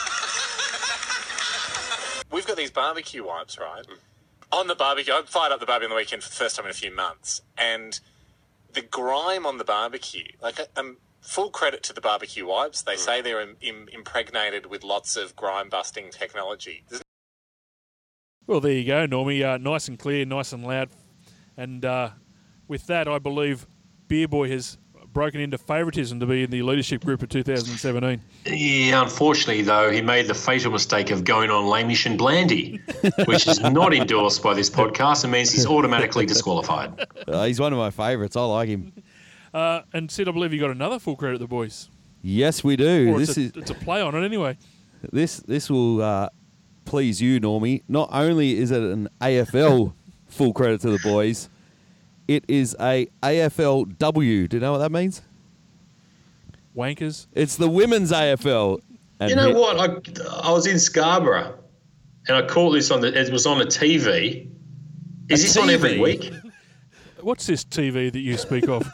Speaker 11: We've got these barbecue wipes, right? On the barbecue, I fired up the barbecue on the weekend for the first time in a few months, and the grime on the barbecue, like full credit to the barbecue wipes. They say they're impregnated with lots of grime-busting technology.
Speaker 1: Well, there you go, Normie. Nice and clear, nice and loud. And with that, I believe Beer Boy has broken into favouritism to be in the leadership group of 2017.
Speaker 4: Yeah, unfortunately, though, he made the fatal mistake of going on Lamish and Blandy, which is not endorsed by this podcast and means he's automatically disqualified.
Speaker 3: He's one of my favourites. I like him.
Speaker 1: And Sid, I believe you got another full credit to the boys.
Speaker 3: Yes, we do.
Speaker 1: Or it's a play on it anyway.
Speaker 3: This will please you, Normie. Not only is it an AFL full credit to the boys, it is a AFLW. Do you know what that means?
Speaker 1: Wankers.
Speaker 3: It's the women's AFL. And
Speaker 4: you know what? I was in Scarborough and I caught this it was on a TV. Is this on every week?
Speaker 1: What's this TV that you speak of?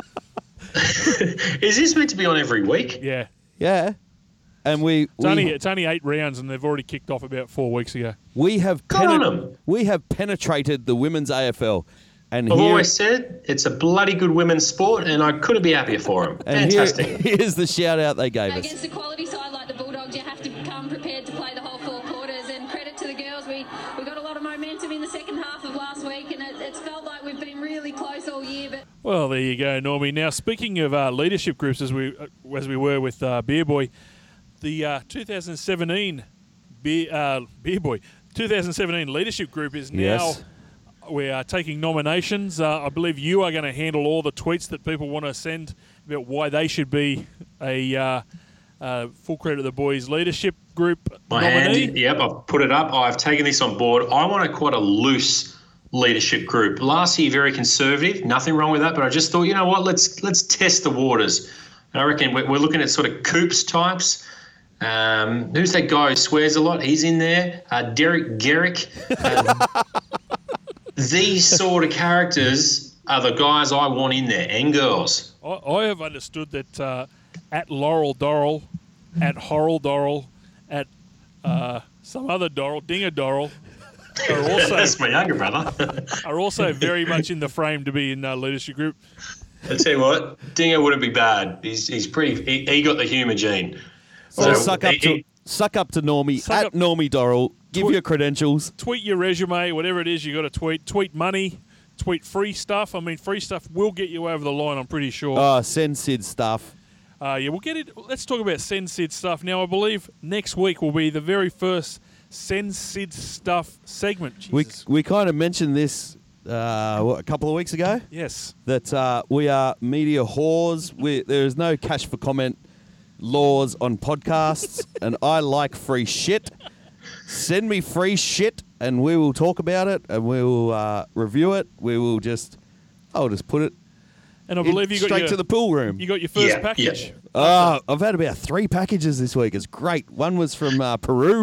Speaker 4: Is this meant to be on every week?
Speaker 1: Yeah.
Speaker 3: Yeah. And
Speaker 1: it's only 8 rounds and they've already kicked off about 4 weeks ago.
Speaker 3: We have penetrated the women's AFL. And
Speaker 4: I've always said it's a bloody good women's sport, and I couldn't be happier for them. Fantastic.
Speaker 3: Here's the shout out they gave us.
Speaker 12: Against a quality side like the Bulldogs, you have to come prepared to play the whole 4 quarters. And credit to the girls, we got a lot of momentum in the second half of last week, and it's felt like we've been really close all year. But
Speaker 1: well, there you go, Normie. Now, speaking of leadership groups, as we were with Beer Boy, the 2017 Beer Boy 2017 leadership group is now.
Speaker 3: Yes.
Speaker 1: We are taking nominations. I believe you are going to handle all the tweets that people want to send about why they should be a full credit to the boys leadership group nominee.
Speaker 4: Yep, I've put it up. I've taken this on board. I want quite a loose leadership group. Last year, very conservative. Nothing wrong with that. But I just thought, you know what? Let's test the waters. And I reckon we're looking at sort of Coops types. Who's that guy who swears a lot? He's in there. Derek Garrick. These sort of characters are the guys I want in there, and girls.
Speaker 1: I have understood that at Laurel Dorrell, at Horrell Dorrell, at some other Dorrell, Dinger Dorrell, are also
Speaker 4: that's my younger brother.
Speaker 1: are also very much in the frame to be in leadership group.
Speaker 4: I tell you what, Dinger wouldn't be bad. He's pretty. He got the humour gene.
Speaker 3: So suck up to Normie at Normie Dorrell. Give your credentials.
Speaker 1: Tweet your resume, whatever it is you got to tweet. Tweet money. Tweet free stuff. I mean, free stuff will get you over the line, I'm pretty sure.
Speaker 3: Send Sid stuff.
Speaker 1: Yeah, we'll get it. Let's talk about Send Sid stuff. Now, I believe next week will be the very first Send Sid stuff segment.
Speaker 3: We kind of mentioned this a couple of weeks ago.
Speaker 1: Yes.
Speaker 3: That we are media whores. There is no cash for comment laws on podcasts, and I like free shit. Send me free shit, and we will talk about it, and we will review it. I'll just put it.
Speaker 1: And I believe you got
Speaker 3: straight to the pool room.
Speaker 1: You got your first package.
Speaker 3: I've had about 3 packages this week. It's great. One was from Peru.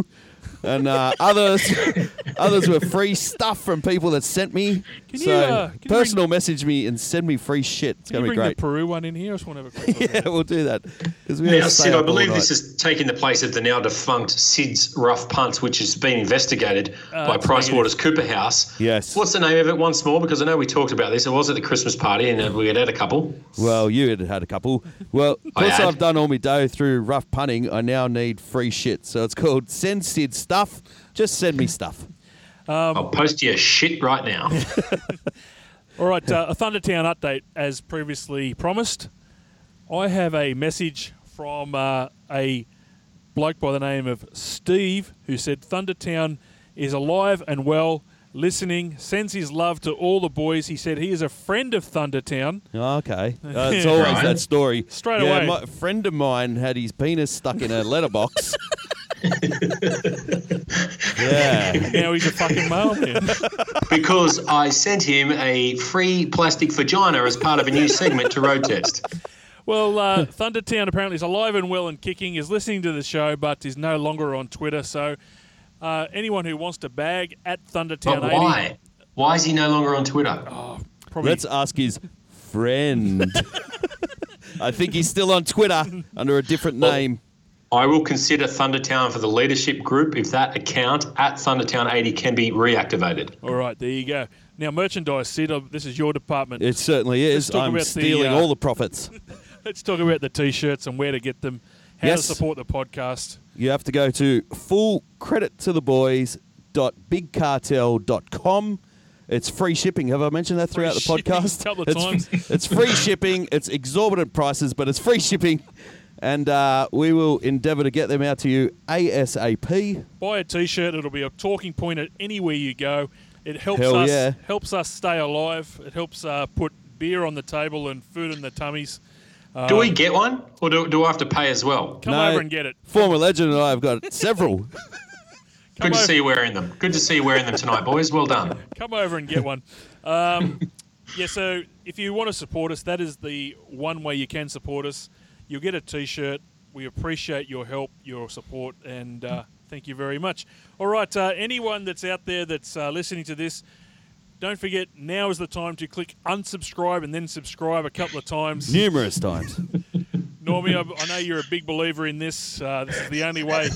Speaker 3: And others were free stuff from people that sent me.
Speaker 1: Can you
Speaker 3: personal message me and send me free shit. It's going to be
Speaker 1: bring
Speaker 3: great.
Speaker 1: the Peru one in here? I just want to have a quick look.
Speaker 3: Yeah, we'll do that.
Speaker 4: Now, Sid, I believe this is taking the place of the now defunct Sid's Rough Punts, which has been investigated by PricewaterhouseCoopers House.
Speaker 3: Yes.
Speaker 4: What's the name of it once more? Because I know we talked about this. It was at the Christmas party and we had a couple.
Speaker 3: Well, you had a couple. Well, because I've done all my dough through rough punting, I now need free shit. So it's called Send Sid Stuff. Just send me stuff.
Speaker 4: I'll post you shit right now.
Speaker 1: All right, a Thundertown update as previously promised. I have a message from a bloke by the name of Steve who said Thundertown is alive and well, listening, sends his love to all the boys. He said he is a friend of Thundertown.
Speaker 3: Oh, okay. It's always that story.
Speaker 1: Straight away.
Speaker 3: A friend of mine had his penis stuck in a letterbox. Yeah.
Speaker 1: Now he's a fucking mailman.
Speaker 4: Because I sent him a free plastic vagina as part of a new segment to Road Test.
Speaker 1: Well, Thundertown apparently is alive and well and kicking, is listening to the show, but is no longer on Twitter. So anyone who wants to bag at Thundertown
Speaker 4: But why?
Speaker 1: 80...
Speaker 4: Why is he no longer on Twitter?
Speaker 1: Probably...
Speaker 3: Let's ask his friend. I think he's still on Twitter under a different name.
Speaker 4: I will consider Thundertown for the leadership group if that account at Thundertown 80 can be reactivated.
Speaker 1: All right, there you go. Now, merchandise, Sid, this is your department.
Speaker 3: It certainly is. I'm stealing all the profits.
Speaker 1: Let's talk about the T-shirts and where to get them, how
Speaker 3: Yes.
Speaker 1: to support the podcast.
Speaker 3: You have to go to fullcredittotheboys.bigcartel.com. It's free shipping. Have I mentioned that throughout the podcast?
Speaker 1: A couple of times.
Speaker 3: It's free shipping. It's exorbitant prices, but it's free shipping. And we will endeavour to get them out to you ASAP.
Speaker 1: Buy a T-shirt. It'll be a talking point at anywhere you go. It helps
Speaker 3: Hell
Speaker 1: us
Speaker 3: yeah.
Speaker 1: helps us stay alive. It helps put beer on the table and food in the tummies.
Speaker 4: Do we get one, or do I have to pay as well?
Speaker 1: Come over and get it.
Speaker 3: Former legend and I have got several.
Speaker 4: Good to see you wearing them. Good to see you wearing them tonight, boys. Well done.
Speaker 1: Come over and get one. Yeah, so if you want to support us, that is the one way you can support us. You'll get a T-shirt. We appreciate your help, your support, and thank you very much. All right, anyone that's out there that's listening to this, don't forget, now is the time to click unsubscribe and then subscribe a couple of times.
Speaker 3: Numerous times.
Speaker 1: Normie, I know you're a big believer in this. This is the only way.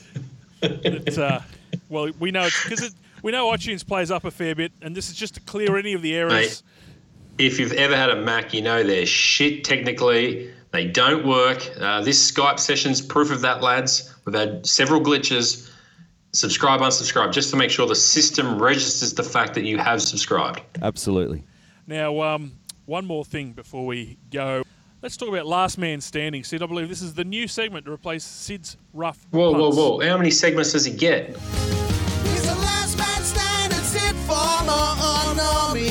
Speaker 1: Well, we know it's because we know iTunes plays up a fair bit, and this is just to clear any of the errors.
Speaker 4: Mate, if you've ever had a Mac, you know they're shit technically. They don't work. This Skype session's proof of that, lads. We've had several glitches. Subscribe, unsubscribe, just to make sure the system registers the fact that you have subscribed.
Speaker 3: Absolutely.
Speaker 1: Now, one more thing before we go. Let's talk about Last Man Standing, Sid. I believe this is the new segment to replace Sid's Rough Punts.
Speaker 4: Whoa. How many segments does he get?
Speaker 5: He's the last man standing, Sid follow me.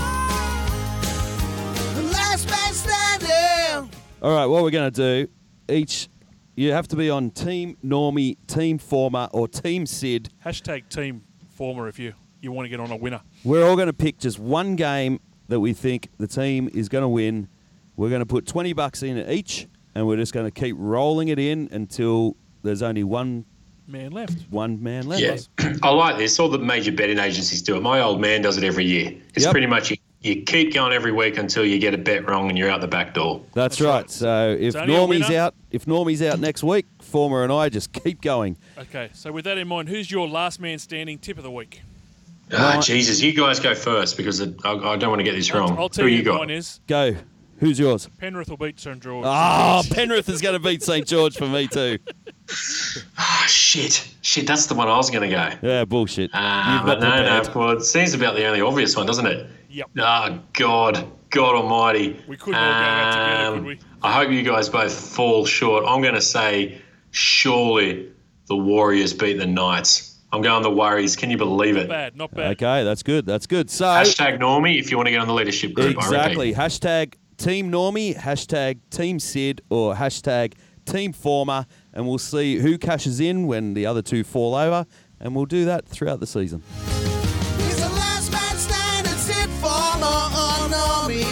Speaker 5: The last man standing.
Speaker 3: All right, what we're going to do, you have to be on Team Normie, Team Former, or Team Sid.
Speaker 1: Hashtag Team Former if you want to get on a winner.
Speaker 3: We're all going to pick just one game that we think the team is going to win. We're going to put $20 in each, and we're just going to keep rolling it in until there's only one
Speaker 1: man left.
Speaker 4: Yeah, I like this. All the major betting agencies do it. My old man does it every year. It's pretty much you keep going every week until you get a bet wrong and you're out the back door.
Speaker 3: That's right. So if Normie's out next week, Former and I just keep going.
Speaker 1: Okay, so with that in mind, who's your Last Man Standing tip of the week?
Speaker 4: Jesus, you guys go first because I don't want to get this wrong.
Speaker 1: I'll tell
Speaker 4: Who
Speaker 1: you
Speaker 4: you got?
Speaker 1: mine is.
Speaker 3: Go. Who's yours?
Speaker 1: Penrith will beat St George.
Speaker 3: Oh, Penrith is going to beat St George for me too.
Speaker 4: Shit, that's the one I was going to go.
Speaker 3: Yeah, bullshit.
Speaker 4: But no. Well, it seems about the only obvious one, doesn't it?
Speaker 1: Yep.
Speaker 4: Oh, God almighty.
Speaker 1: We couldn't all go out together, could we?
Speaker 4: I hope you guys both fall short. I'm going to say surely the Warriors beat the Knights. I'm going the Warriors. Can you believe it?
Speaker 1: Not bad.
Speaker 3: Okay, that's good. So
Speaker 4: hashtag Normie if you want to get on the leadership group.
Speaker 3: Exactly. Hashtag Team Normie, hashtag Team Sid, or hashtag Team Former, and we'll see who cashes in when the other two fall over, and we'll do that throughout the season.
Speaker 5: He's the last man standing, Sid follow me.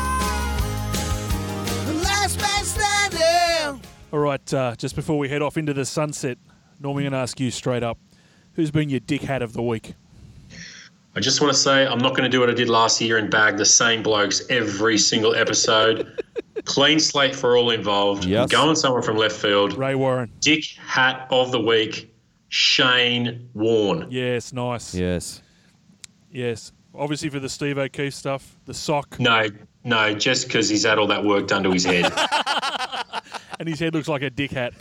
Speaker 5: The last man standing.
Speaker 1: All right, just before we head off into the sunset, Normie, I'm going to ask you straight up. who's been your dick hat of the week?
Speaker 4: I just want to say I'm not going to do what I did last year and bag the same blokes every single episode. Clean slate for all involved.
Speaker 3: Yes.
Speaker 4: Going someone from left field.
Speaker 1: Ray Warren.
Speaker 4: Dick hat of the week, Shane Warne.
Speaker 1: Yes, nice.
Speaker 3: Yes.
Speaker 1: Yes. Obviously for the Steve O'Keefe stuff, the sock.
Speaker 4: No, just because he's had all that work done to his head.
Speaker 1: And his head looks like a dick hat.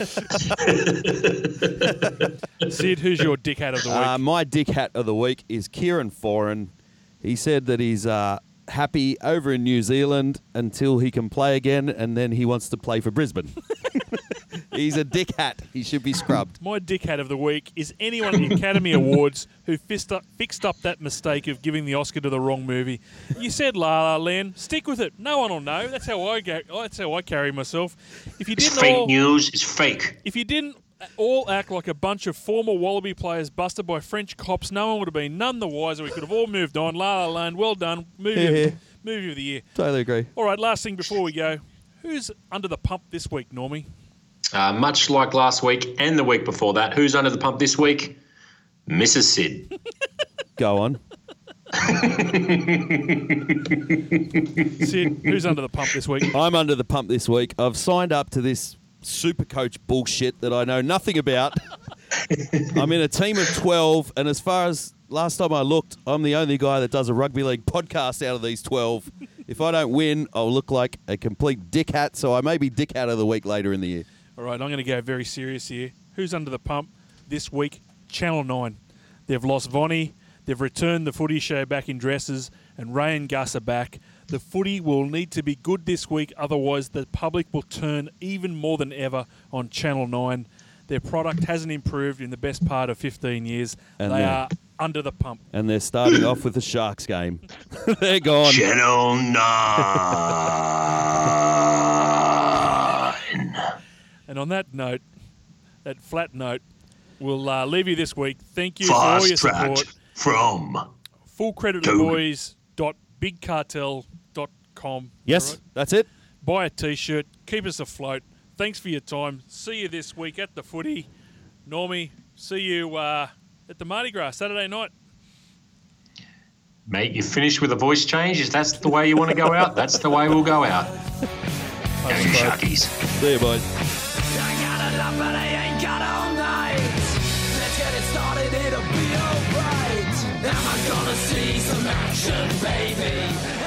Speaker 1: Sid, who's your dick hat of the week?
Speaker 3: My dick hat of the week is Kieran Foran. He said that he's happy over in New Zealand until he can play again, and then he wants to play for Brisbane. He's a dick hat. He should be scrubbed.
Speaker 1: My dick hat of the week is anyone at the Academy Awards who fixed up that mistake of giving the Oscar to the wrong movie. You said La La Land. Stick with it. No one will know. That's how I go. That's how I carry myself. If you
Speaker 4: It's
Speaker 1: didn't
Speaker 4: fake news. It's fake.
Speaker 1: If you didn't all act like a bunch of former Wallaby players busted by French cops, no one would have been none the wiser. We could have all moved on. La La Land, well done. Movie of the year.
Speaker 3: Totally agree.
Speaker 1: All right, last thing before we go. Who's under the pump this week, Normie?
Speaker 4: Much like last week and the week before that, who's under the pump this week? Mrs. Sid.
Speaker 3: Go on.
Speaker 1: Sid, who's under the pump this week?
Speaker 3: I'm under the pump this week. I've signed up to this super coach bullshit that I know nothing about. I'm in a team of 12, and as far as last time I looked, I'm the only guy that does a rugby league podcast out of these 12. If I don't win, I'll look like a complete dick hat, so I may be dick hat of the week later in the year.
Speaker 1: All right, I'm going to go very serious here. Who's under the pump this week? Channel 9. They've lost Vonnie. They've returned the footy show back in dresses, and Ray and Gus are back. The footy will need to be good this week, otherwise the public will turn even more than ever on Channel 9. Their product hasn't improved in the best part of 15 years.
Speaker 3: And
Speaker 1: they are under the pump.
Speaker 3: And they're starting off with the Sharks game. They're gone.
Speaker 4: Channel 9.
Speaker 1: And on that note, that flat note, we'll leave you this week. Thank you for all your support.
Speaker 4: From
Speaker 1: fullcreditoftheboys.bigcartel.com.
Speaker 3: Yes, that's it.
Speaker 1: Buy a T-shirt. Keep us afloat. Thanks for your time. See you this week at the footy. Normie, see you at the Mardi Gras Saturday night.
Speaker 4: Mate, you finished with a voice change? If that's the way you want to go out, that's the way we'll go out. Go you sharkies.
Speaker 3: See you, boys.
Speaker 6: But I ain't got all night. Let's get it started, it'll be alright. Am I gonna see some action, baby?